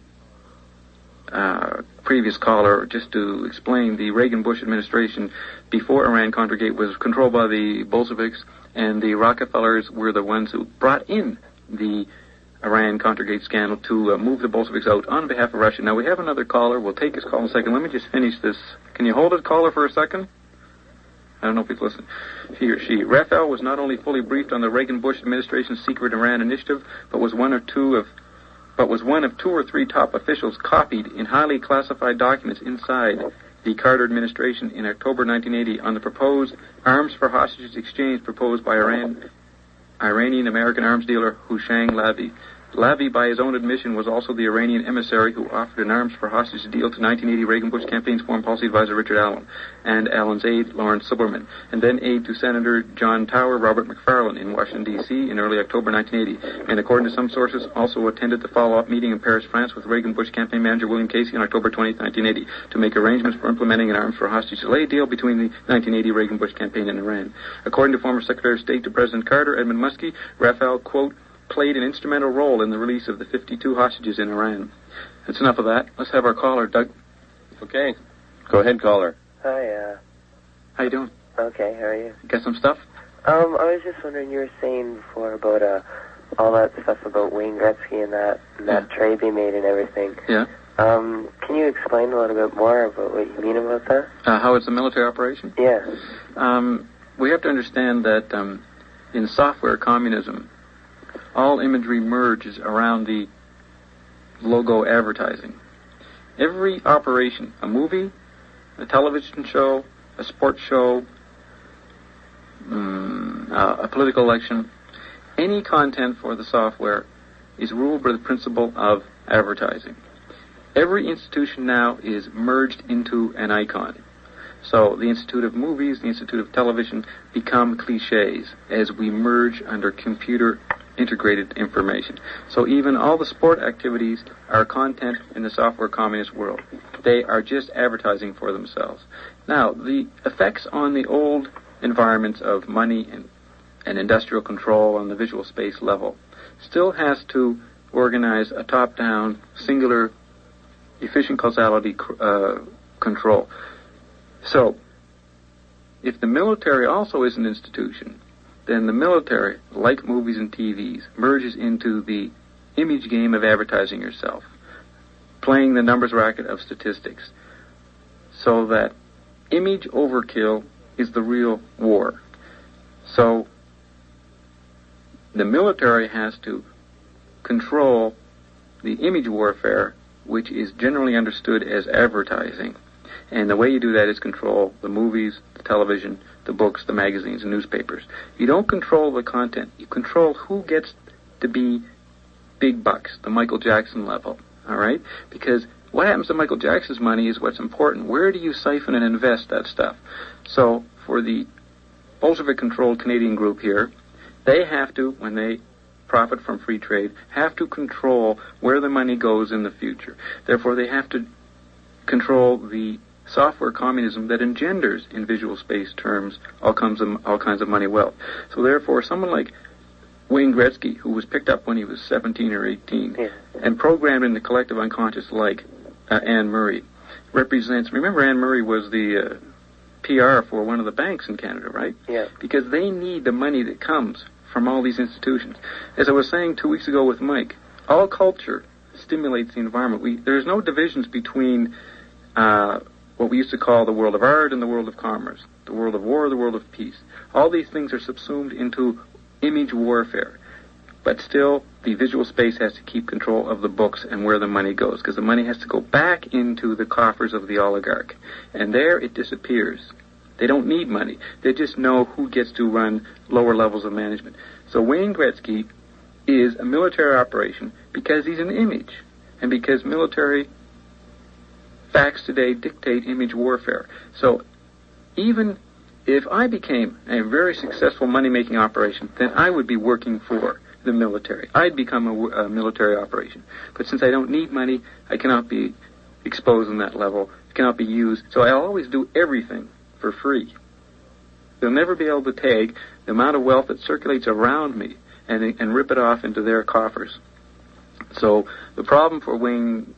Uh, previous caller, just to explain, the Reagan-Bush administration before Iran-Contra was controlled by the Bolsheviks, and the Rockefellers were the ones who brought in the Iran-Contra scandal to uh, move the Bolsheviks out on behalf of Russia. Now, we have another caller. We'll take his call in a second. Let me just finish this. Can you hold it, caller, for a second? I don't know if he's listening. He or she. Raphael was not only fully briefed on the Reagan-Bush administration's secret Iran initiative, but was one or two of but was one of two or three top officials copied in highly classified documents inside the Carter administration in October nineteen eighty on the proposed arms for hostages exchange proposed by Iran, Iranian-American arms dealer Houshang Lavi. Lavi, by his own admission, was also the Iranian emissary who offered an arms for hostage deal to nineteen eighty Reagan-Bush campaign's foreign policy advisor Richard Allen, and Allen's aide Lawrence Silberman, and then aide to Senator John Tower Robert McFarlane in Washington, D C in early October nineteen eighty, and according to some sources, also attended the follow-up meeting in Paris, France with Reagan-Bush campaign manager William Casey on October twentieth, nineteen eighty, to make arrangements for implementing an arms for hostage delay deal between the nineteen eighty Reagan-Bush campaign and Iran. According to former Secretary of State to President Carter, Edmund Muskie, Raphael, quote, played an instrumental role in the release of the fifty-two hostages in Iran. That's enough of that. Let's have our caller, Doug. Okay. Go ahead, caller. Hi, uh... How you doing? Okay, how are you? Got some stuff? Um, I was just wondering, you were saying before about, uh, all that stuff about Wayne Gretzky and that, and that yeah. trade they made and everything. Yeah. Um, can you explain a little bit more about what you mean about that? Uh, how it's a military operation? Yeah. Um, we have to understand that, um, in software communism, all imagery merges around the logo advertising. Every operation, a movie, a television show, a sports show, um, uh, a political election, any content for the software is ruled by the principle of advertising. every institution now is merged into an icon. So the Institute of Movies, the Institute of Television become cliches as we merge under computer integrated information. So even all the sport activities are content in the software communist world. They are just advertising for themselves. Now, the effects on the old environments of money and, and industrial control on the visual space level still has to organize a top-down, singular, efficient causality uh, control. So, if the military also is an institution, then the military, like movies and T Vs, merges into the image game of advertising yourself, playing the numbers racket of statistics, so that image overkill is the real war. So, the military has to control the image warfare, which is generally understood as advertising. And the way you do that is control the movies, the television, the books, the magazines, and newspapers. You don't control the content. You control who gets to be big bucks, the Michael Jackson level, all right? Because what happens to Michael Jackson's money is what's important. Where do you siphon and invest that stuff? So for the Bolshevik-controlled Canadian group here, they have to, when they profit from free trade, have to control where the money goes in the future. Therefore, they have to control the software communism that engenders, in visual space terms, all kinds of, all kinds of money wealth. So therefore, someone like Wayne Gretzky, who was picked up when he was seventeen or eighteen, yeah. and programmed in the collective unconscious like uh, Anne Murray, represents, remember Anne Murray was the uh, P R for one of the banks in Canada, right? Yeah. Because they need the money that comes from all these institutions. As I was saying two weeks ago with Mike, all culture stimulates the environment. We, there's no divisions between uh, what we used to call the world of art and the world of commerce, the world of war, the world of peace. All these things are subsumed into image warfare. But still, the visual space has to keep control of the books and where the money goes, because the money has to go back into the coffers of the oligarch. And there it disappears. They don't need money. They just know who gets to run lower levels of management. So Wayne Gretzky is a military operation because he's an image, and because military facts today dictate image warfare. So even if I became a very successful money-making operation, then I would be working for the military. I'd become a, a military operation. But since I don't need money, I cannot be exposed on that level. It cannot be used. So I'll always do everything for free. They'll never be able to tag the amount of wealth that circulates around me and, and rip it off into their coffers. So the problem for Wayne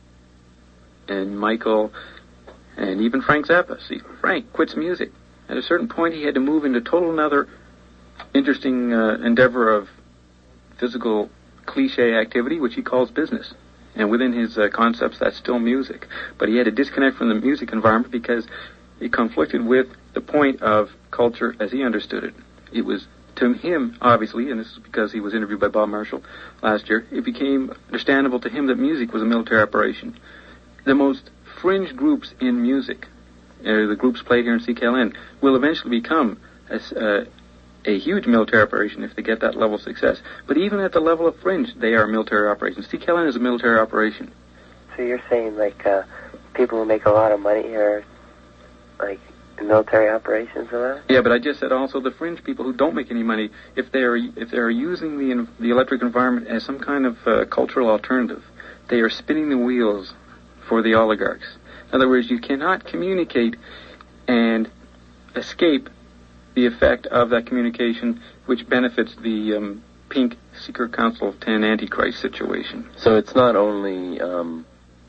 and Michael and even Frank Zappa, see, Frank quits music. At a certain point, he had to move into total another interesting uh, endeavor of physical cliche activity, which he calls business. And within his uh, concepts, that's still music. But he had to disconnect from the music environment because it conflicted with the point of culture as he understood it. It was, to him, obviously, and this is because he was interviewed by Bob Marshall last year, it became understandable to him that music was a military operation. The most fringe groups in music, uh, the groups played here in C K L N, will eventually become a, uh, a huge military operation if they get that level of success. But even at the level of fringe, they are military operations. C K L N is a military operation. So you're saying, like, uh, people who make a lot of money here, like, in military operations and that? Yeah, but I just said also the fringe people who don't make any money, if they are if they are using the the electric environment as some kind of uh, cultural alternative, they are spinning the wheels for the oligarchs. In other words, you cannot communicate and escape the effect of that communication, which benefits the um, pink Secret Council of Ten Antichrist situation. So it's not only um,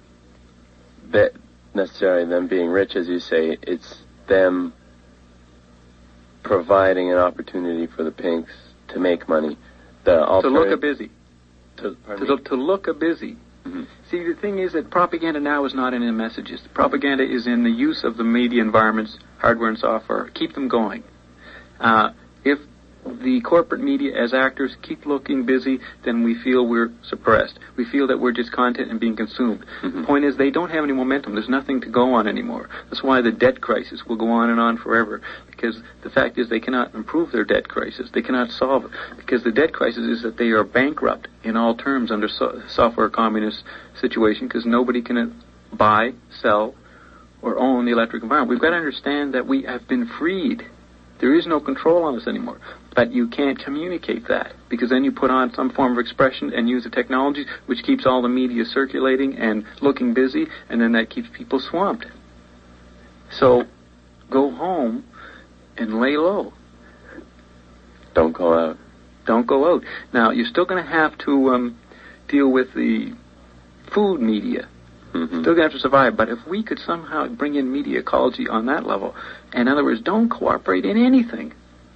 be- necessarily them being rich, as you say, it's them providing an opportunity for the pinks to make money. The to look a busy. To, to, to look a busy. Mm-hmm. See, the thing is that propaganda now is not in the messages. Propaganda is in the use of the media environments, hardware and software. Keep them going. Uh, if the corporate media as actors keep looking busy, then we feel we're suppressed. We feel that we're just content and being consumed. Mm-hmm. The point is they don't have any momentum. There's nothing to go on anymore. That's why the debt crisis will go on and on forever, because the fact is they cannot improve their debt crisis. They cannot solve it, because the debt crisis is that they are bankrupt in all terms under so- software communist situation, because nobody can buy, sell, or own the electric environment. We've got to understand that we have been freed. There is no control on us anymore. But you can't communicate that, because then you put on some form of expression and use the technology which keeps all the media circulating and looking busy, and then that keeps people swamped. So go home and lay low. Don't go out. Don't go out. Now, you're still going to have to um, deal with the food media. Mm-hmm. Still going to have to survive. But if we could somehow bring in media ecology on that level, in other words, don't cooperate in anything.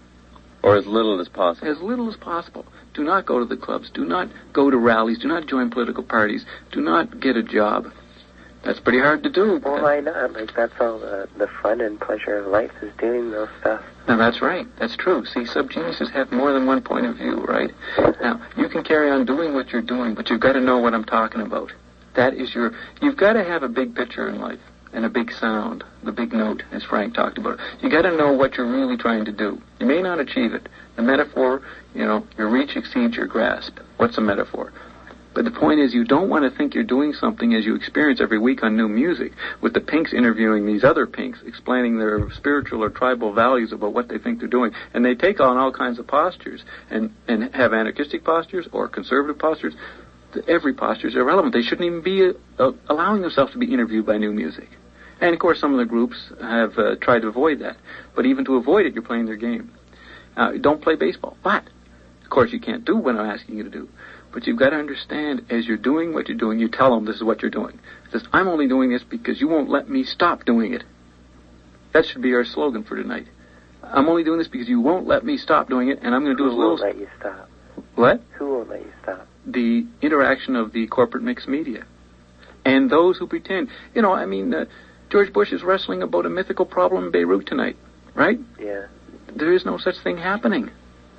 Or as little as possible. As little as possible. Do not go to the clubs. Do not go to rallies. Do not join political parties. Do not get a job. That's pretty hard to do. Well, why not? Like, that's all the, the fun and pleasure of life is doing those stuff. Now, that's right. That's true. See, subgeniuses have more than one point of view, right? Now, you can carry on doing what you're doing, but you've got to know what I'm talking about. That is your... You've got to have a big picture in life and a big sound, the big note, as Frank talked about. You got to know what you're really trying to do. You may not achieve it. The metaphor, you know, your reach exceeds your grasp. What's a metaphor? But the point is, you don't want to think you're doing something as you experience every week on New Music, with the Pinks interviewing these other Pinks, explaining their spiritual or tribal values about what they think they're doing. And they take on all kinds of postures, and, and have anarchistic postures or conservative postures. Every posture is irrelevant. They shouldn't even be uh, allowing themselves to be interviewed by New Music. And, of course, some of the groups have uh, tried to avoid that. But even to avoid it, you're playing their game. Uh, don't play baseball. But, of course, you can't do what I'm asking you to do. But you've got to understand, as you're doing what you're doing, you tell them this is what you're doing. It says, I'm only doing this because you won't let me stop doing it. That should be our slogan for tonight. I'm only doing this because you won't let me stop doing it, and I'm going to do Who as little... won't let you stop? What? Who won't let you stop? The interaction of the corporate mixed media. And those who pretend. You know, I mean, uh, George Bush is wrestling about a mythical problem in Beirut tonight, right? Yeah. There is no such thing happening.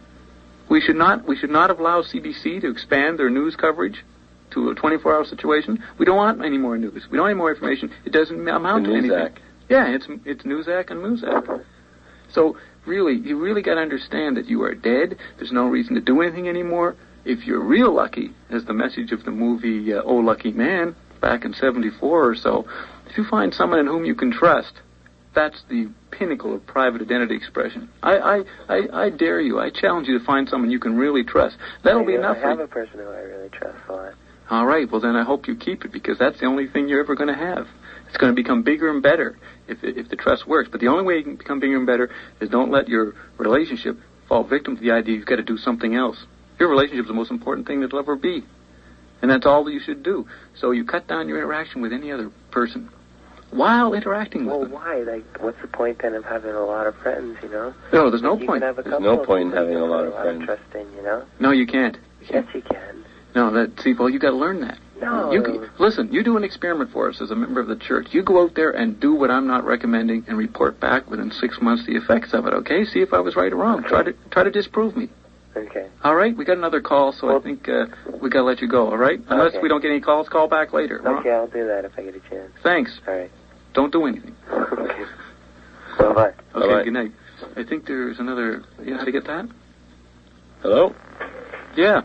We should not we should not allow C B C to expand their news coverage to a twenty-four hour situation. We don't want any more news. We don't want any more information. It doesn't amount the to anything. Newsac. Yeah, it's it's Newsac and Muzak. So really, you really got to understand that you are dead. There's no reason to do anything anymore. If you're real lucky, as the message of the movie uh, Oh Lucky Man back in seventy-four or so, if you find someone in whom you can trust, that's the pinnacle of private identity expression. I, I, I, I dare you, I challenge you to find someone you can really trust. That'll I be know, enough I for have you. a person who I really trust a lot. All right, well then I hope you keep it, because that's the only thing you're ever going to have. It's going to become bigger and better if if the trust works. But the only way you can become bigger and better is don't let your relationship fall victim to the idea you've got to do something else. Your relationship is the most important thing that'll ever be. And that's all that you should do. So you cut down your interaction with any other person while interacting with well, them. Well, why? Like, what's the point then of having a lot of friends, you know? No, there's no you point. Can have a There's no point in having a lot a of lot friends. Of trust in, you know? No, you can't. You can't. Yes, you can. No, that, see, well, you got to learn that. No. You can, listen, you do an experiment for us as a member of the church. You go out there and do what I'm not recommending and report back within six months the effects of it, okay? See if I was right or wrong. Okay. Try to try to disprove me. Okay. All right, we got another call, so well, I think uh, we got to let you go, all right? Unless okay. we don't get any calls, call back later. Okay, I'll do that if I get a chance. Thanks. All right. Don't do anything. Okay. Bye-bye. Okay, Bye-bye. good night. I think there's another... You know how to get that? Hello? Yeah.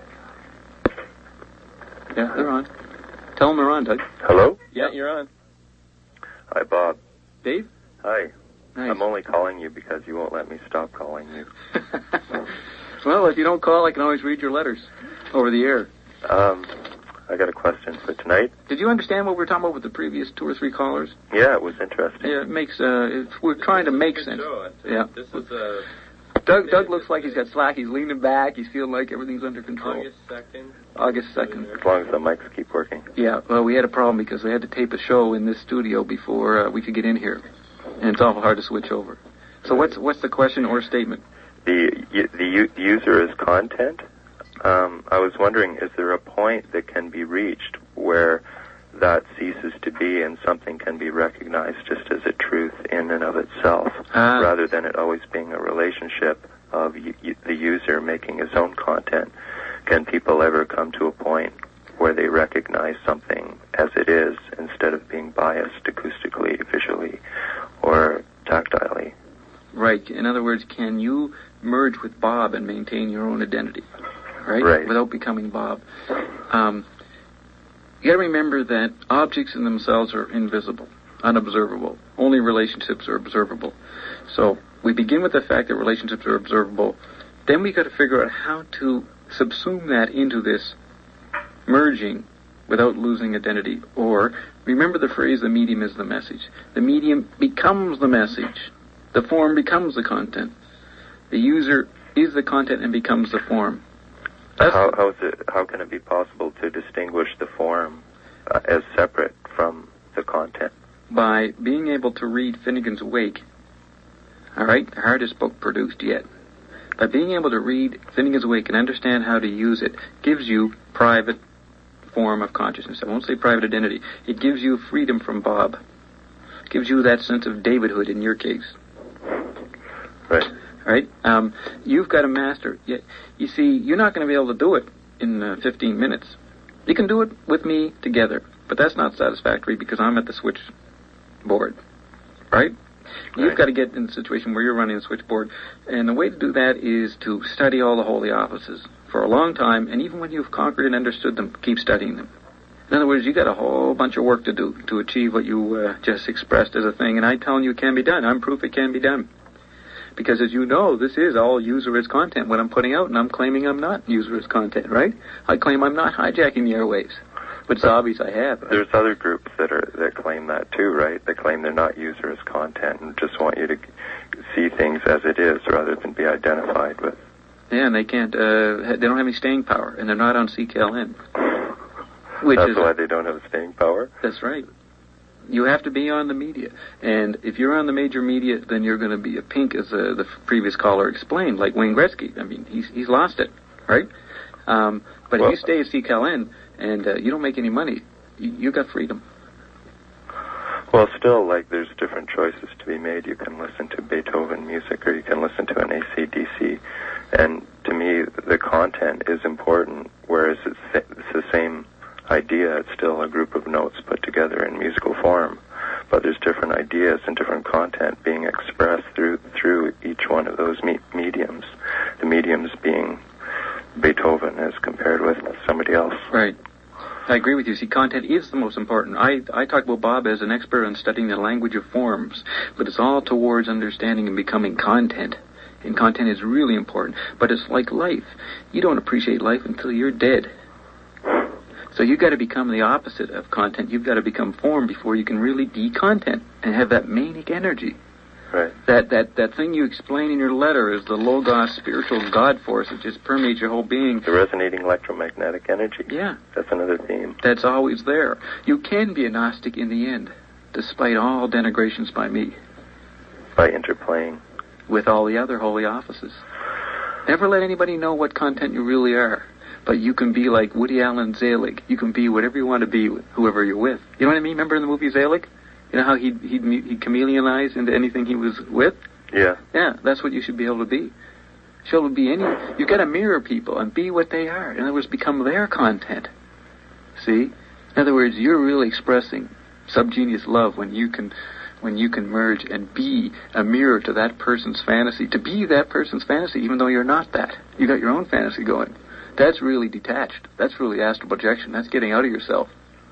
Yeah, they're on. Tell them they're on, Doug. Hello? Yeah, you're on. Hi, Bob. Dave? Hi. Nice. I'm only calling you because you won't let me stop calling you. Well, if you don't call, I can always read your letters over the air. Um, I got a question for tonight. Did you understand what we were talking about with the previous two or three callers? Yeah, it was interesting. Yeah, it makes, uh, it's, we're trying to make Good sense. show. It's- Yeah. This is uh, Doug, Doug looks like he's got slack. He's leaning back. He's feeling like everything's under control. August second. August second. As long as the mics keep working. Yeah, well, we had a problem because we had to tape a show in this studio before uh, we could get in here. And it's awful hard to switch over. So what's what's the question or statement? The y- the u- user is content. Um, I was wondering, is there a point that can be reached where that ceases to be and something can be recognized just as a truth in and of itself, Ah. rather than it always being a relationship of y- y- the user making his own content? Can people ever come to a point where they recognize something as it is instead of being biased acoustically, visually, or tactilely? Right. In other words, can you merge with Bob and maintain your own identity? Right? Right. Without becoming Bob. Um, You got to remember that objects in themselves are invisible, unobservable. Only relationships are observable. So we begin with the fact that relationships are observable. Then we got to figure out how to subsume that into this merging without losing identity. Or remember the phrase, the medium is the message. The medium becomes the message. The form becomes the content. The user is the content and becomes the form. That's how, how is it? How can it be possible to distinguish the form uh, as separate from the content? By being able to read Finnegan's Wake, all right, the hardest book produced yet. By being able to read Finnegan's Wake and understand how to use it, gives you private form of consciousness. I won't say private identity. It gives you freedom from Bob. It gives you that sense of Davidhood in your case. Right. Right? Um, you've got a master. You, you see, you're not going to be able to do it in uh, fifteen minutes. You can do it with me together, but that's not satisfactory because I'm at the switchboard. Right? You've Right. got to get in a situation where you're running the switchboard, and the way to do that is to study all the holy offices for a long time, and even when you've conquered and understood them, keep studying them. In other words, you got a whole bunch of work to do to achieve what you uh, just expressed as a thing, and I'm telling you it can be done. I'm proof it can be done. Because as you know, this is all user as content, what I'm putting out, and I'm claiming I'm not user as content, right? I claim I'm not hijacking the airwaves. But it's obvious I have. Right? There's other groups that are that claim that too, right? They claim they're not user as content and just want you to see things as it is rather than be identified with. Yeah, and they can't, uh, they don't have any staying power, and they're not on C K L N. Which That's is why they don't have staying power? That's right. You have to be on the media. And if you're on the major media, then you're going to be a pink, as uh, the previous caller explained, like Wayne Gretzky. I mean, he's he's lost it, right? Um, but well, if you stay at C K L N and uh, you don't make any money, you, you got freedom. Well, still, like, there's different choices to be made. You can listen to Beethoven music or you can listen to an A C D C. And to me, the content is important, whereas it's, it's the same idea. It's still a group of notes put together in musical form, but there's different ideas and different content being expressed through through each one of those me- mediums. The mediums being Beethoven as compared with somebody else. Right. I agree with you. See, content is the most important. I, I talk about Bob as an expert on studying the language of forms, but it's all towards understanding and becoming content. And content is really important. But it's like life. You don't appreciate life until you're dead. So you've got to become the opposite of content. You've got to become form before you can really be content and have that manic energy. Right. That, that, that thing you explain in your letter is the Logos spiritual God force that just permeates your whole being. The resonating electromagnetic energy. Yeah. That's another theme. That's always there. You can be a Gnostic in the end, despite all denigrations by me. By interplaying. With all the other holy offices. Never let anybody know what content you really are. But you can be like Woody Allen Zelig. You can be whatever you want to be with whoever you're with. You know what I mean? Remember in the movie Zelig? You know how he he he chameleonized into anything he was with? Yeah. Yeah, that's what you should be able to be. You should be able to be any. You've got to mirror people and be what they are. In other words, become their content. See? In other words, you're really expressing subgenius love when you can when you can merge and be a mirror to that person's fantasy. To be that person's fantasy, even though you're not that. You got your own fantasy going. That's really detached. That's really astral projection. That's getting out of yourself.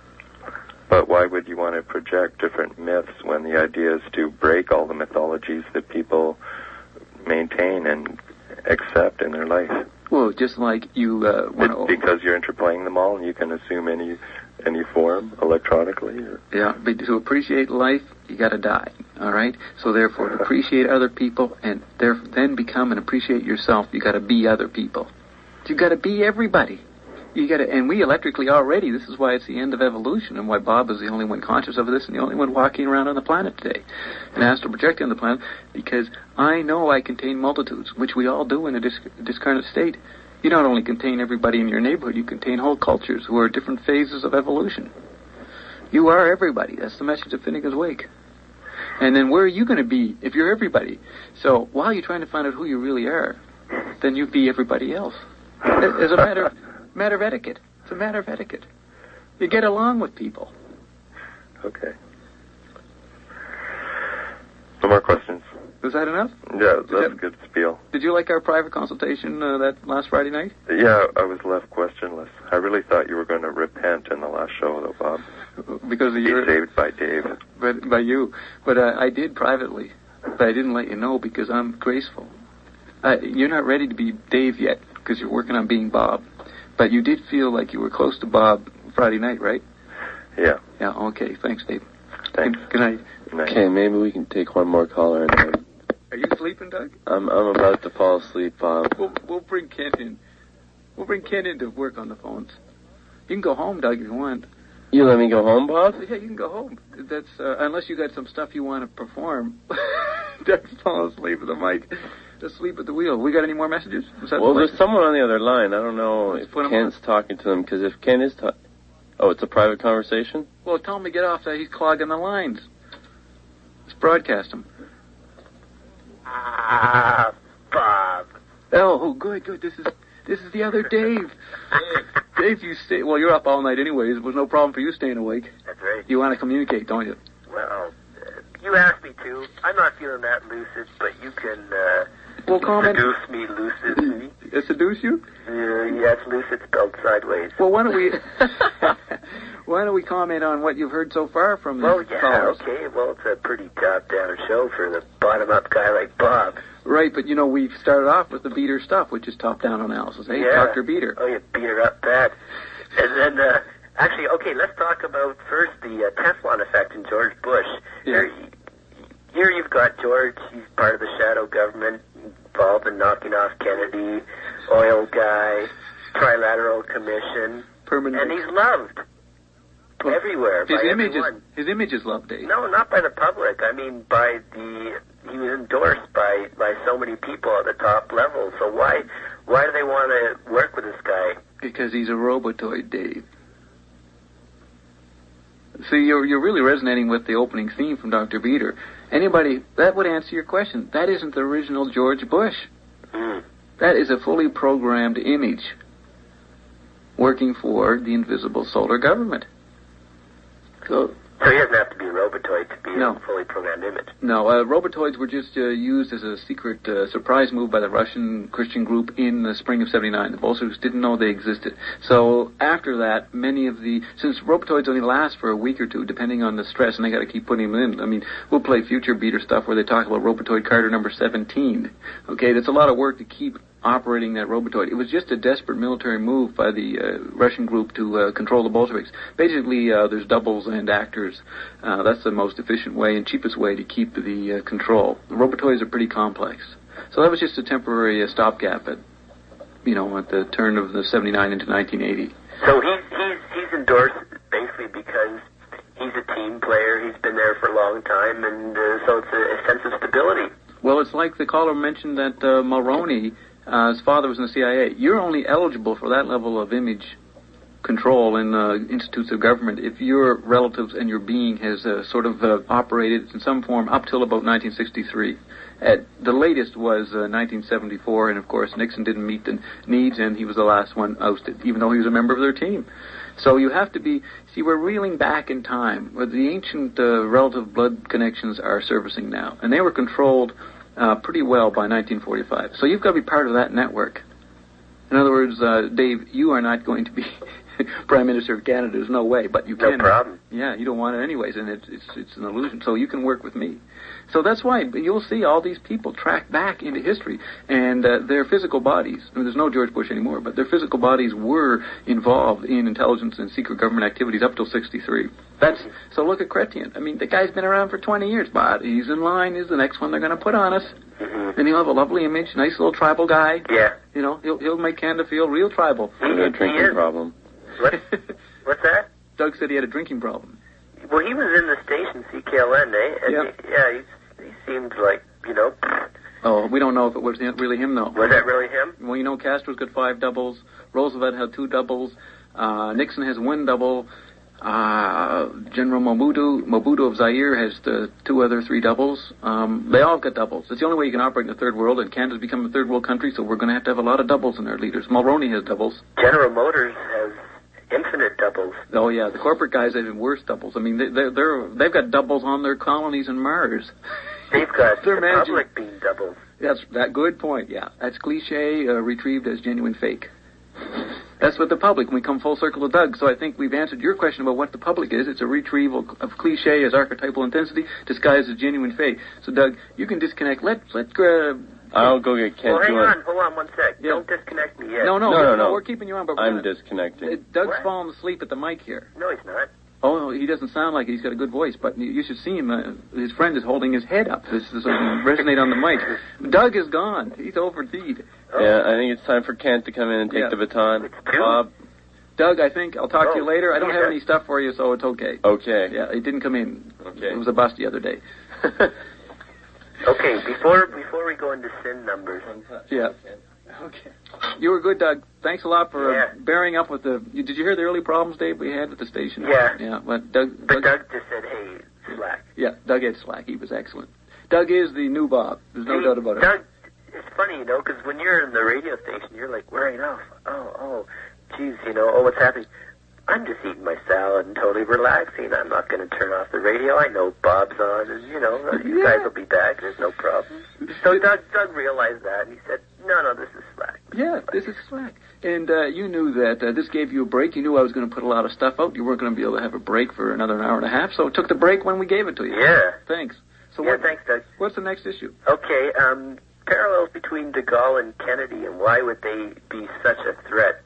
But why would you want to project different myths when the idea is to break all the mythologies that people maintain and accept in their life? Well, just like you uh, want to... Because you're interplaying them all and you can assume any any form electronically? Or? Yeah, but to appreciate life, you got to die, all right? So therefore, to appreciate other people and there, then become and appreciate yourself, you got to be other people. You got to be everybody. You got to, and we electrically already. This is why it's the end of evolution, and why Bob is the only one conscious of this, and the only one walking around on the planet today, and astral projecting on the planet. Because I know I contain multitudes, which we all do in a dis- discarnate state. You not only contain everybody in your neighborhood, you contain whole cultures who are at different phases of evolution. You are everybody. That's the message of Finnegan's Wake. And then where are you going to be if you're everybody? So while you're trying to find out who you really are, then you be everybody else. It's a matter of, matter of etiquette. It's a matter of etiquette. You get along with people. Okay. No more questions. Was that enough? Yeah, that's that, a good spiel. Did you like our private consultation uh, that last Friday night? Yeah, I was left questionless. I really thought you were going to repent in the last show, though, Bob. Because of your... Be saved by Dave. But by you. But uh, I did privately. But I didn't let you know because I'm graceful. Uh, you're not ready to be Dave yet because you're working on being Bob. But you did feel like you were close to Bob Friday night, right? Yeah. Yeah, okay. Thanks, Dave. Thanks. Good, good night. Good night. Okay, maybe we can take one more caller. And then... Are you sleeping, Doug? I'm I'm about to fall asleep, Bob. We'll, we'll bring Kent in. We'll bring Kent in to work on the phones. You can go home, Doug, if you want. You let me go home, Bob? Yeah, you can go home. That's uh, unless you got some stuff you want to perform. Doug's falling asleep at the mic. Asleep at the wheel. We got any more messages? Well, there's someone on the other line. I don't know Let's if put him Kent's on. talking to them, because if Ken is talking... Oh, it's a private conversation? Well, tell him to get off that. He's clogging the lines. Let's broadcast him. Ah, Bob. Oh, good, good. This is this is the other Dave. Dave, you stay. Well, you're up all night anyways. There was no problem for you staying awake. That's right. You want to communicate, don't you? Well, uh, you asked me to. I'm not feeling that lucid, but you can uh, well, comment. seduce me lucidly. Uh, seduce you? Uh, yes, lucid spelled sideways. Well, why don't we... Why don't we comment on what you've heard so far from the Well, yeah, callers? okay. Well, it's a pretty top-down show for the bottom-up guy like Bob. Right, but, you know, we've started off with the Beater stuff, which is top-down analysis. Hey, yeah. Doctor Beater. Oh, you beat her up bad. And then, uh, actually, okay, let's talk about first the uh, Teflon effect in George Bush. Yeah. Here, here you've got George. He's part of the shadow government, involved in knocking off Kennedy, oil guy, trilateral commission. Permanent. And he's loved. Well, everywhere. His by image everyone. is his image is loved, Dave. No, not by the public. I mean, by the he was endorsed by by so many people at the top level. So why why do they want to work with this guy? Because he's a robotoid, Dave. See, you're you're really resonating with the opening theme from Doctor Beater. Anybody that would answer your question. That isn't the original George Bush. Mm. That is a fully programmed image working for the invisible solar government. So, so he doesn't have to be a robotoid to be no. a fully programmed image. No, uh, robotoids were just uh, used as a secret uh, surprise move by the Russian Christian group in the spring of seventy-nine. The Bolsheviks didn't know they existed. So after that, many of the... Since robotoids only last for a week or two, depending on the stress, and they got to keep putting them in. I mean, we'll play future Beater stuff where they talk about robotoid Carter number seventeen. Okay, that's a lot of work to keep operating that robotoid. It was just a desperate military move by the uh, Russian group to uh, control the Bolsheviks. Basically, uh, there's doubles and actors. Uh, that's the most efficient way and cheapest way to keep the uh, control. The robotoids are pretty complex. So that was just a temporary uh, stopgap at, you know, at the turn of the seventy-nine into nineteen eighty. So he's, he's, he's endorsed basically because he's a team player, he's been there for a long time, and uh, so it's a, a sense of stability. Well, it's like the caller mentioned that uh, Mulroney, uh, his father was in the C I A. You're only eligible for that level of image control in uh, institutes of government if your relatives and your being has uh, sort of uh, operated in some form up till about nineteen sixty-three. At the latest was uh, nineteen seventy-four, and of course Nixon didn't meet the needs, and he was the last one ousted, even though he was a member of their team. So you have to be, see, we're reeling back in time, where the ancient uh, relative blood connections are surfacing now, and they were controlled uh, pretty well by nineteen forty-five. So you've got to be part of that network. In other words, uh, Dave, you are not going to be Prime Minister of Canada. There's no way, but you can. No problem. Yeah, you don't want it anyways, and it's it's it's an illusion. So you can work with me. So that's why you'll see all these people track back into history, and uh, their physical bodies. I mean, there's no George Bush anymore, but their physical bodies were involved in intelligence and secret government activities up till sixty-three. That's so. Look at Chrétien. I mean, the guy's been around for twenty years, but he's in line. He's the next one they're going to put on us. Mm-hmm. And he'll have a lovely image, nice little tribal guy. Yeah. You know, he'll he'll make Canada feel real tribal. He had a drinking problem. What? What's that? Doug said he had a drinking problem. Well, he was in the station C K L N, eh? And Yep. he, yeah, he, he seemed like, you know... Oh, we don't know if it was really him, though. Was that really him? Well, you know, Castro's got five doubles. Roosevelt had two doubles. Uh, Nixon has one double. Uh, General Mobutu, Mobutu of Zaire has the two other three doubles. Um, they all got doubles. It's the only way you can operate in the third world, and Canada's become a third world country, so we're going to have to have a lot of doubles in our leaders. Mulroney has doubles. General Motors has infinite doubles. Oh yeah, the corporate guys have even worse doubles. I mean, they, they're, they're they've got doubles on their colonies in Mars. They've got They're the managing- public being doubled. That's that good point. Yeah, that's cliche uh, retrieved as genuine fake. That's what the public. When we come full circle with Doug, so I think we've answered your question about what the public is. It's a retrieval of cliche as archetypal intensity disguised as genuine fake. So Doug, you can disconnect. Let let. Uh, I'll go get Kent. Well, hang You want- on, hold on one sec. Yeah. Don't disconnect me yet. no, no, No, no, no. We're keeping you on, but we're I'm gonna- disconnecting. Uh, Doug's What? falling asleep at the mic here. No, he's not. Oh, no, he doesn't sound like it. He's got a good voice, but you you should see him. Uh, his friend is holding his head up. This is uh, resonate on the mic. Doug is gone. He's overseed. Yeah, I think it's time for Kent to come in and take Yeah. the baton. Bob. Doug, I think I'll talk to you Oh, later. I don't have yeah. any stuff for you, so it's okay. Okay. Yeah, it didn't come in. Okay. It was a bust the other day. Okay, before before we go into sin numbers, Yeah. Okay. You were good, Doug. Thanks a lot for Yeah. uh, bearing up with the. You, did you hear the early problems, Dave, we had at the station? Yeah. Yeah. But Doug. but Doug Doug just said, "Hey, slack." yeah, Doug had slack. He was excellent. Doug is the new Bob. There's no Hey, doubt about it. Doug, it's funny, you know, because when you're in the radio station, you're like wearing off. Oh, oh, geez, you know, oh, what's happening? I'm just eating my salad and totally relaxing. I'm not going to turn off the radio. I know Bob's on, and you know, you Yeah. guys will be back. There's no problem. So Doug, Doug realized that, and he said, "No, no, this is slack." Yeah, this is slack. And uh, you knew that uh, this gave you a break. You knew I was going to put a lot of stuff out. You weren't going to be able to have a break for another hour and a half, so it took the break when we gave it to you. Yeah. Thanks. So Yeah, what, thanks, Doug. what's the next issue? Okay, um, parallels between de Gaulle and Kennedy, and why would they be such a threat?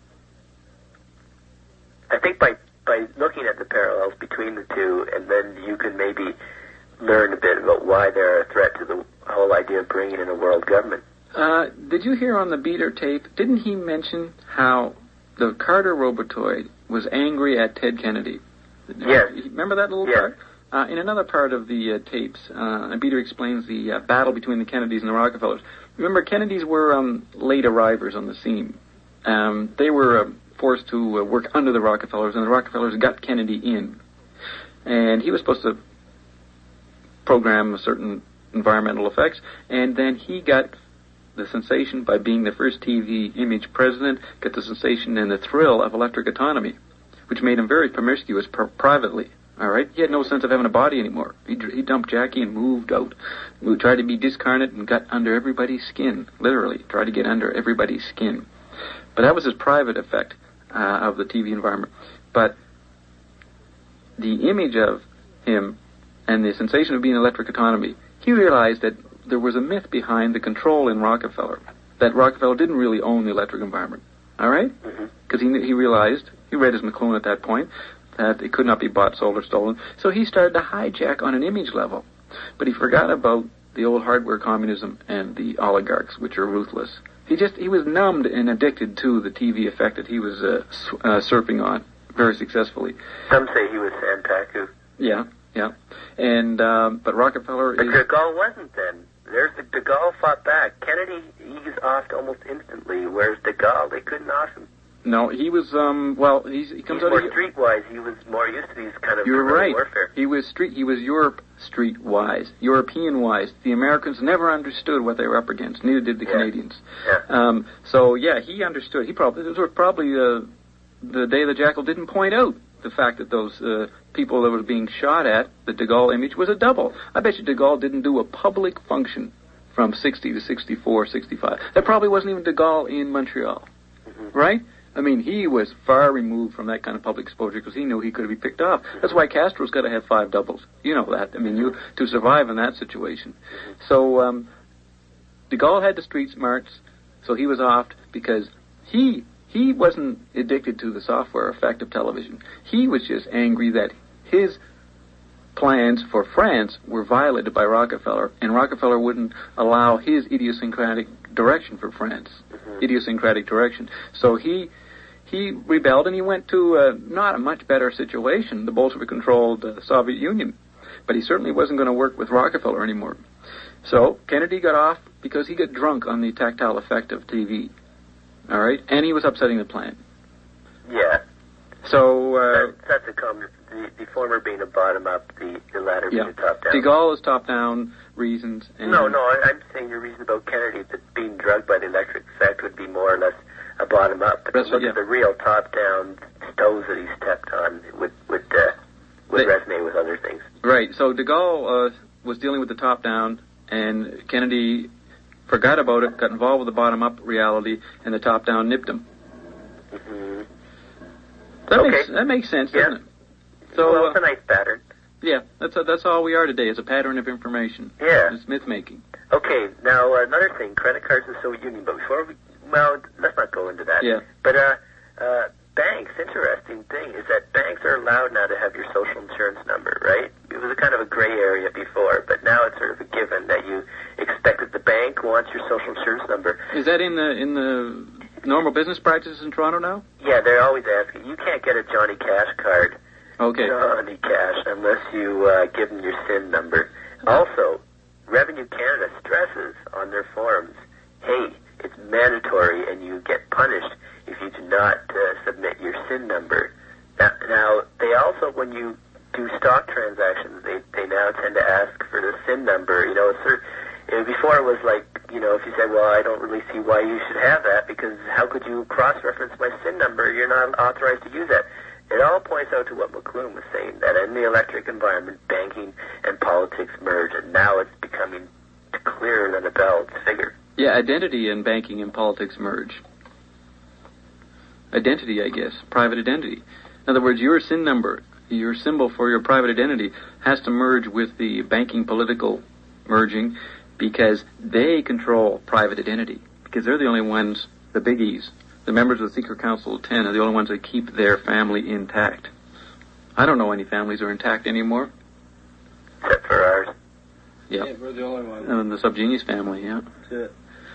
I think by by looking at the parallels between the two, and then you can maybe learn a bit about why they're a threat to the whole idea of bringing in a world government. Uh, did you hear on the Beater tape, didn't he mention how the Carter Robotoid was angry at Ted Kennedy? Yes. Remember that little Yes. part? Uh, in another part of the uh, tapes, uh, Beater explains the uh, battle between the Kennedys and the Rockefellers. Remember, Kennedys were um, late arrivers on the scene. Um, they were uh, forced to uh, work under the Rockefellers, and the Rockefellers got Kennedy in. And he was supposed to program certain environmental effects, and then he got the sensation by being the first T V image president, got the sensation and the thrill of electric autonomy, which made him very promiscuous pr- privately. All right, he had no sense of having a body anymore. He, he dumped Jackie and moved out. He tried to be discarnate and got under everybody's skin, literally tried to get under everybody's skin. But that was his private effect uh, of the T V environment. But the image of him and the sensation of being electric autonomy, he realized that there was a myth behind the control in Rockefeller, that Rockefeller didn't really own the electric environment. All right? Because he, he realized, he read his McLuhan at that point, that it could not be bought, sold, or stolen. So he started to hijack on an image level. But he forgot about the old hardware communism and the oligarchs, which are ruthless. He just, he was numbed and addicted to the T V effect that he was uh, s- uh, surfing on very successfully. Some say he was Santaku. Yeah, yeah. And, um, but Rockefeller But is... de Gaulle wasn't then. There's the de Gaulle fought back. Kennedy, he's offed almost instantly, whereas de Gaulle, they couldn't off him. No, he was, um, well, he's, he comes He's out more of... streetwise. He was more used to these kind of You're guerrilla right. warfare. He was street. He was Europe street-wise, European-wise. The Americans never understood what they were up against. Neither did the Yeah. Canadians. Yeah. Um, so yeah, he understood. He probably it was probably uh, the day the Jackal didn't point out the fact that those uh, people that were being shot at, the de Gaulle image was a double. I bet you de Gaulle didn't do a public function from sixty to sixty-four, sixty-five. There probably wasn't even de Gaulle in Montreal, Mm-hmm. right? I mean, he was far removed from that kind of public exposure because he knew he could be picked off. That's why Castro's got to have five doubles. You know that. I mean, you to survive in that situation. So um, de Gaulle had the street smarts, so he was offed because he he wasn't addicted to the software effect of television. He was just angry that his plans for France were violated by Rockefeller, and Rockefeller wouldn't allow his idiosyncratic direction for France. Idiosyncratic direction. So he he rebelled, and he went to uh, not a much better situation, the Bolshevik-controlled uh, Soviet Union. But he certainly wasn't going to work with Rockefeller anymore. So Kennedy got off because he got drunk on the tactile effect of T V. All right? And he was upsetting the plan. Yeah. So... Uh, That, that's a common... The, the former being a bottom-up, the, the latter yeah. being a top-down. De Gaulle is top-down reasons. And No, no, I, I'm saying your reason about Kennedy, that being drugged by the electric effect would be more or less a bottom-up. But That's look what- at the real top-down stoves that he stepped on would, would, uh, would They- resonate with other things. Right. So de Gaulle uh, was dealing with the top-down, and Kennedy forgot about it, got involved with the bottom-up reality, and the top-down nipped him. Mm-hmm. That okay. makes that makes sense, yeah. doesn't it? So well, it's a nice pattern. Yeah, that's that's all we are today. It's a pattern of information. Yeah. It's myth-making. Okay, now another thing, credit cards in the Soviet Union. But before we, well, let's not go into that. Yeah. But uh, uh, banks, interesting thing is that banks are allowed now to have your social insurance number, right? It was a kind of a gray area before, but now it's sort of a given that you expect that the bank wants your social insurance number. Is that in the in the normal business practices in Toronto now? Yeah, they're always asking. You can't get a Johnny Cash card. Okay. Johnny Cash, unless you uh, give them your S I N number. Also, Revenue Canada stresses on their forms, hey, it's mandatory and you get punished if you do not uh, submit your S I N number. Now, now, they also, when you do stock transactions, they, they now tend to ask for the S I N number. You know, it's sort of, you know, before it was like, you know, if you said, well, I don't really see why you should have that, because how could you cross-reference my S I N number? You're not authorized to use that. It all points out to what McLuhan was saying, that in the electric environment, banking and politics merge, and now it's becoming clearer than a bell to figure. Yeah, identity and banking and politics merge. Identity, I guess, private identity. In other words, your S I N number, your symbol for your private identity, has to merge with the banking political merging, because they control private identity, because they're the only ones, the biggies. The members of the Secret Council of Ten are the only ones that keep their family intact. I don't know any families are intact anymore. Except for ours. Yeah. Yeah, we're the only ones. And the Subgenius family, yeah. That's it.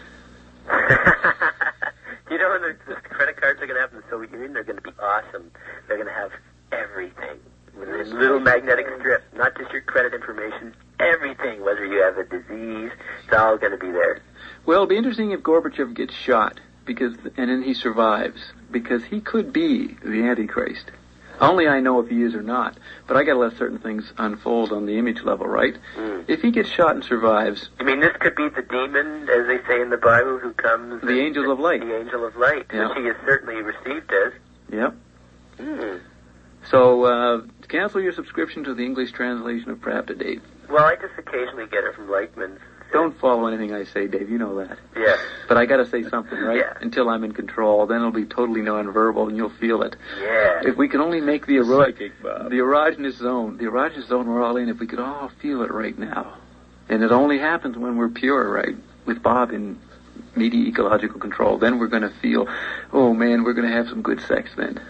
You know, when the, the credit cards are going to have in the Soviet Union, they're going to be awesome. They're going to have everything. With a little magnetic strip, not just your credit information, everything, whether you have a disease, it's all going to be there. Well, it'll be interesting if Gorbachev gets shot, because, and then he survives, because he could be the Antichrist. Only I know if he is or not, but I got to let certain things unfold on the image level, right? Mm. If he gets shot and survives... You mean this could be the demon, as they say in the Bible, who comes... The angel of light. The angel of light, yeah. which he is certainly received as. Yep. Mm. So, uh, cancel your subscription to the English translation of Pravda, Dave. Well, I just occasionally get it from Lightman's. Don't follow anything I say, Dave. You know that. Yeah. But I got to say something, right? Yeah. Until I'm in control, then it'll be totally nonverbal, and you'll feel it. Yeah. If we can only make the ero- Psychic Bob. the erogenous zone, the erogenous zone we're all in, if we could all feel it right now, and it only happens when we're pure, right? With Bob in media ecological control, then we're going to feel, oh man, we're going to have some good sex then.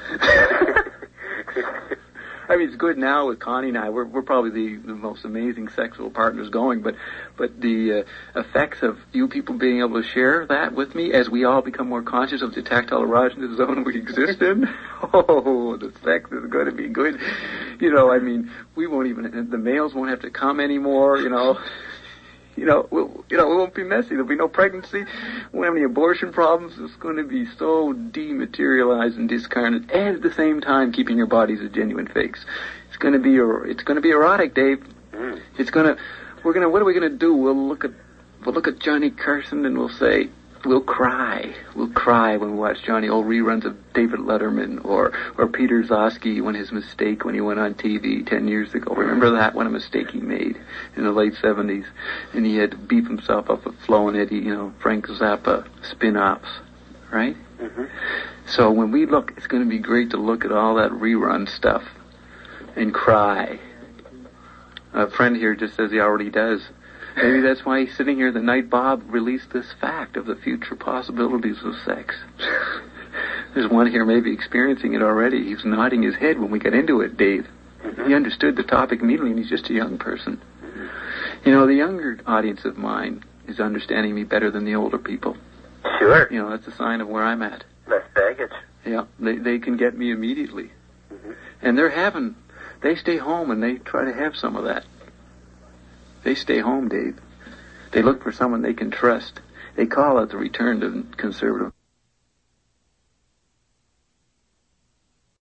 I mean, it's good now with Connie and I. We're we're probably the, the most amazing sexual partners going, but but the uh, effects of you people being able to share that with me as we all become more conscious of the tactile erogenous zone we exist in, oh, the sex is going to be good. You know, I mean, we won't even, the males won't have to come anymore, you know. You know, we'll, you know, it won't be messy. There'll be no pregnancy. We won't have any abortion problems. It's going to be so dematerialized and discarnate, and at the same time keeping your bodies as genuine fakes. It's going to be, it's going to be erotic, Dave. Mm. It's going to, we're going to, what are we going to do? We'll look at, we'll look at Johnny Carson and we'll say, we'll cry. We'll cry when we watch Johnny, old reruns of David Letterman or, or Peter Zosky when his mistake when he went on T V ten years ago. Remember that? What a mistake he made in the late seventies. And he had to beef himself up with Flo and Eddie, you know, Frank Zappa spin-offs, right? Mm-hmm. So when we look, it's going to be great to look at all that rerun stuff and cry. A friend here just says he already does. Maybe that's why he's sitting here the night Bob released this fact of the future possibilities of sex. There's one here maybe experiencing it already. He's nodding his head when we got into it, Dave. Mm-hmm. He understood the topic immediately, and he's just a young person. Mm-hmm. You know, the younger audience of mine is understanding me better than the older people. Sure. You know, that's a sign of where I'm at. Less baggage. Yeah, they they can get me immediately. Mm-hmm. And they're having, they stay home and they try to have some of that. They stay home, Dave. They look for someone they can trust. They call it the return to conservative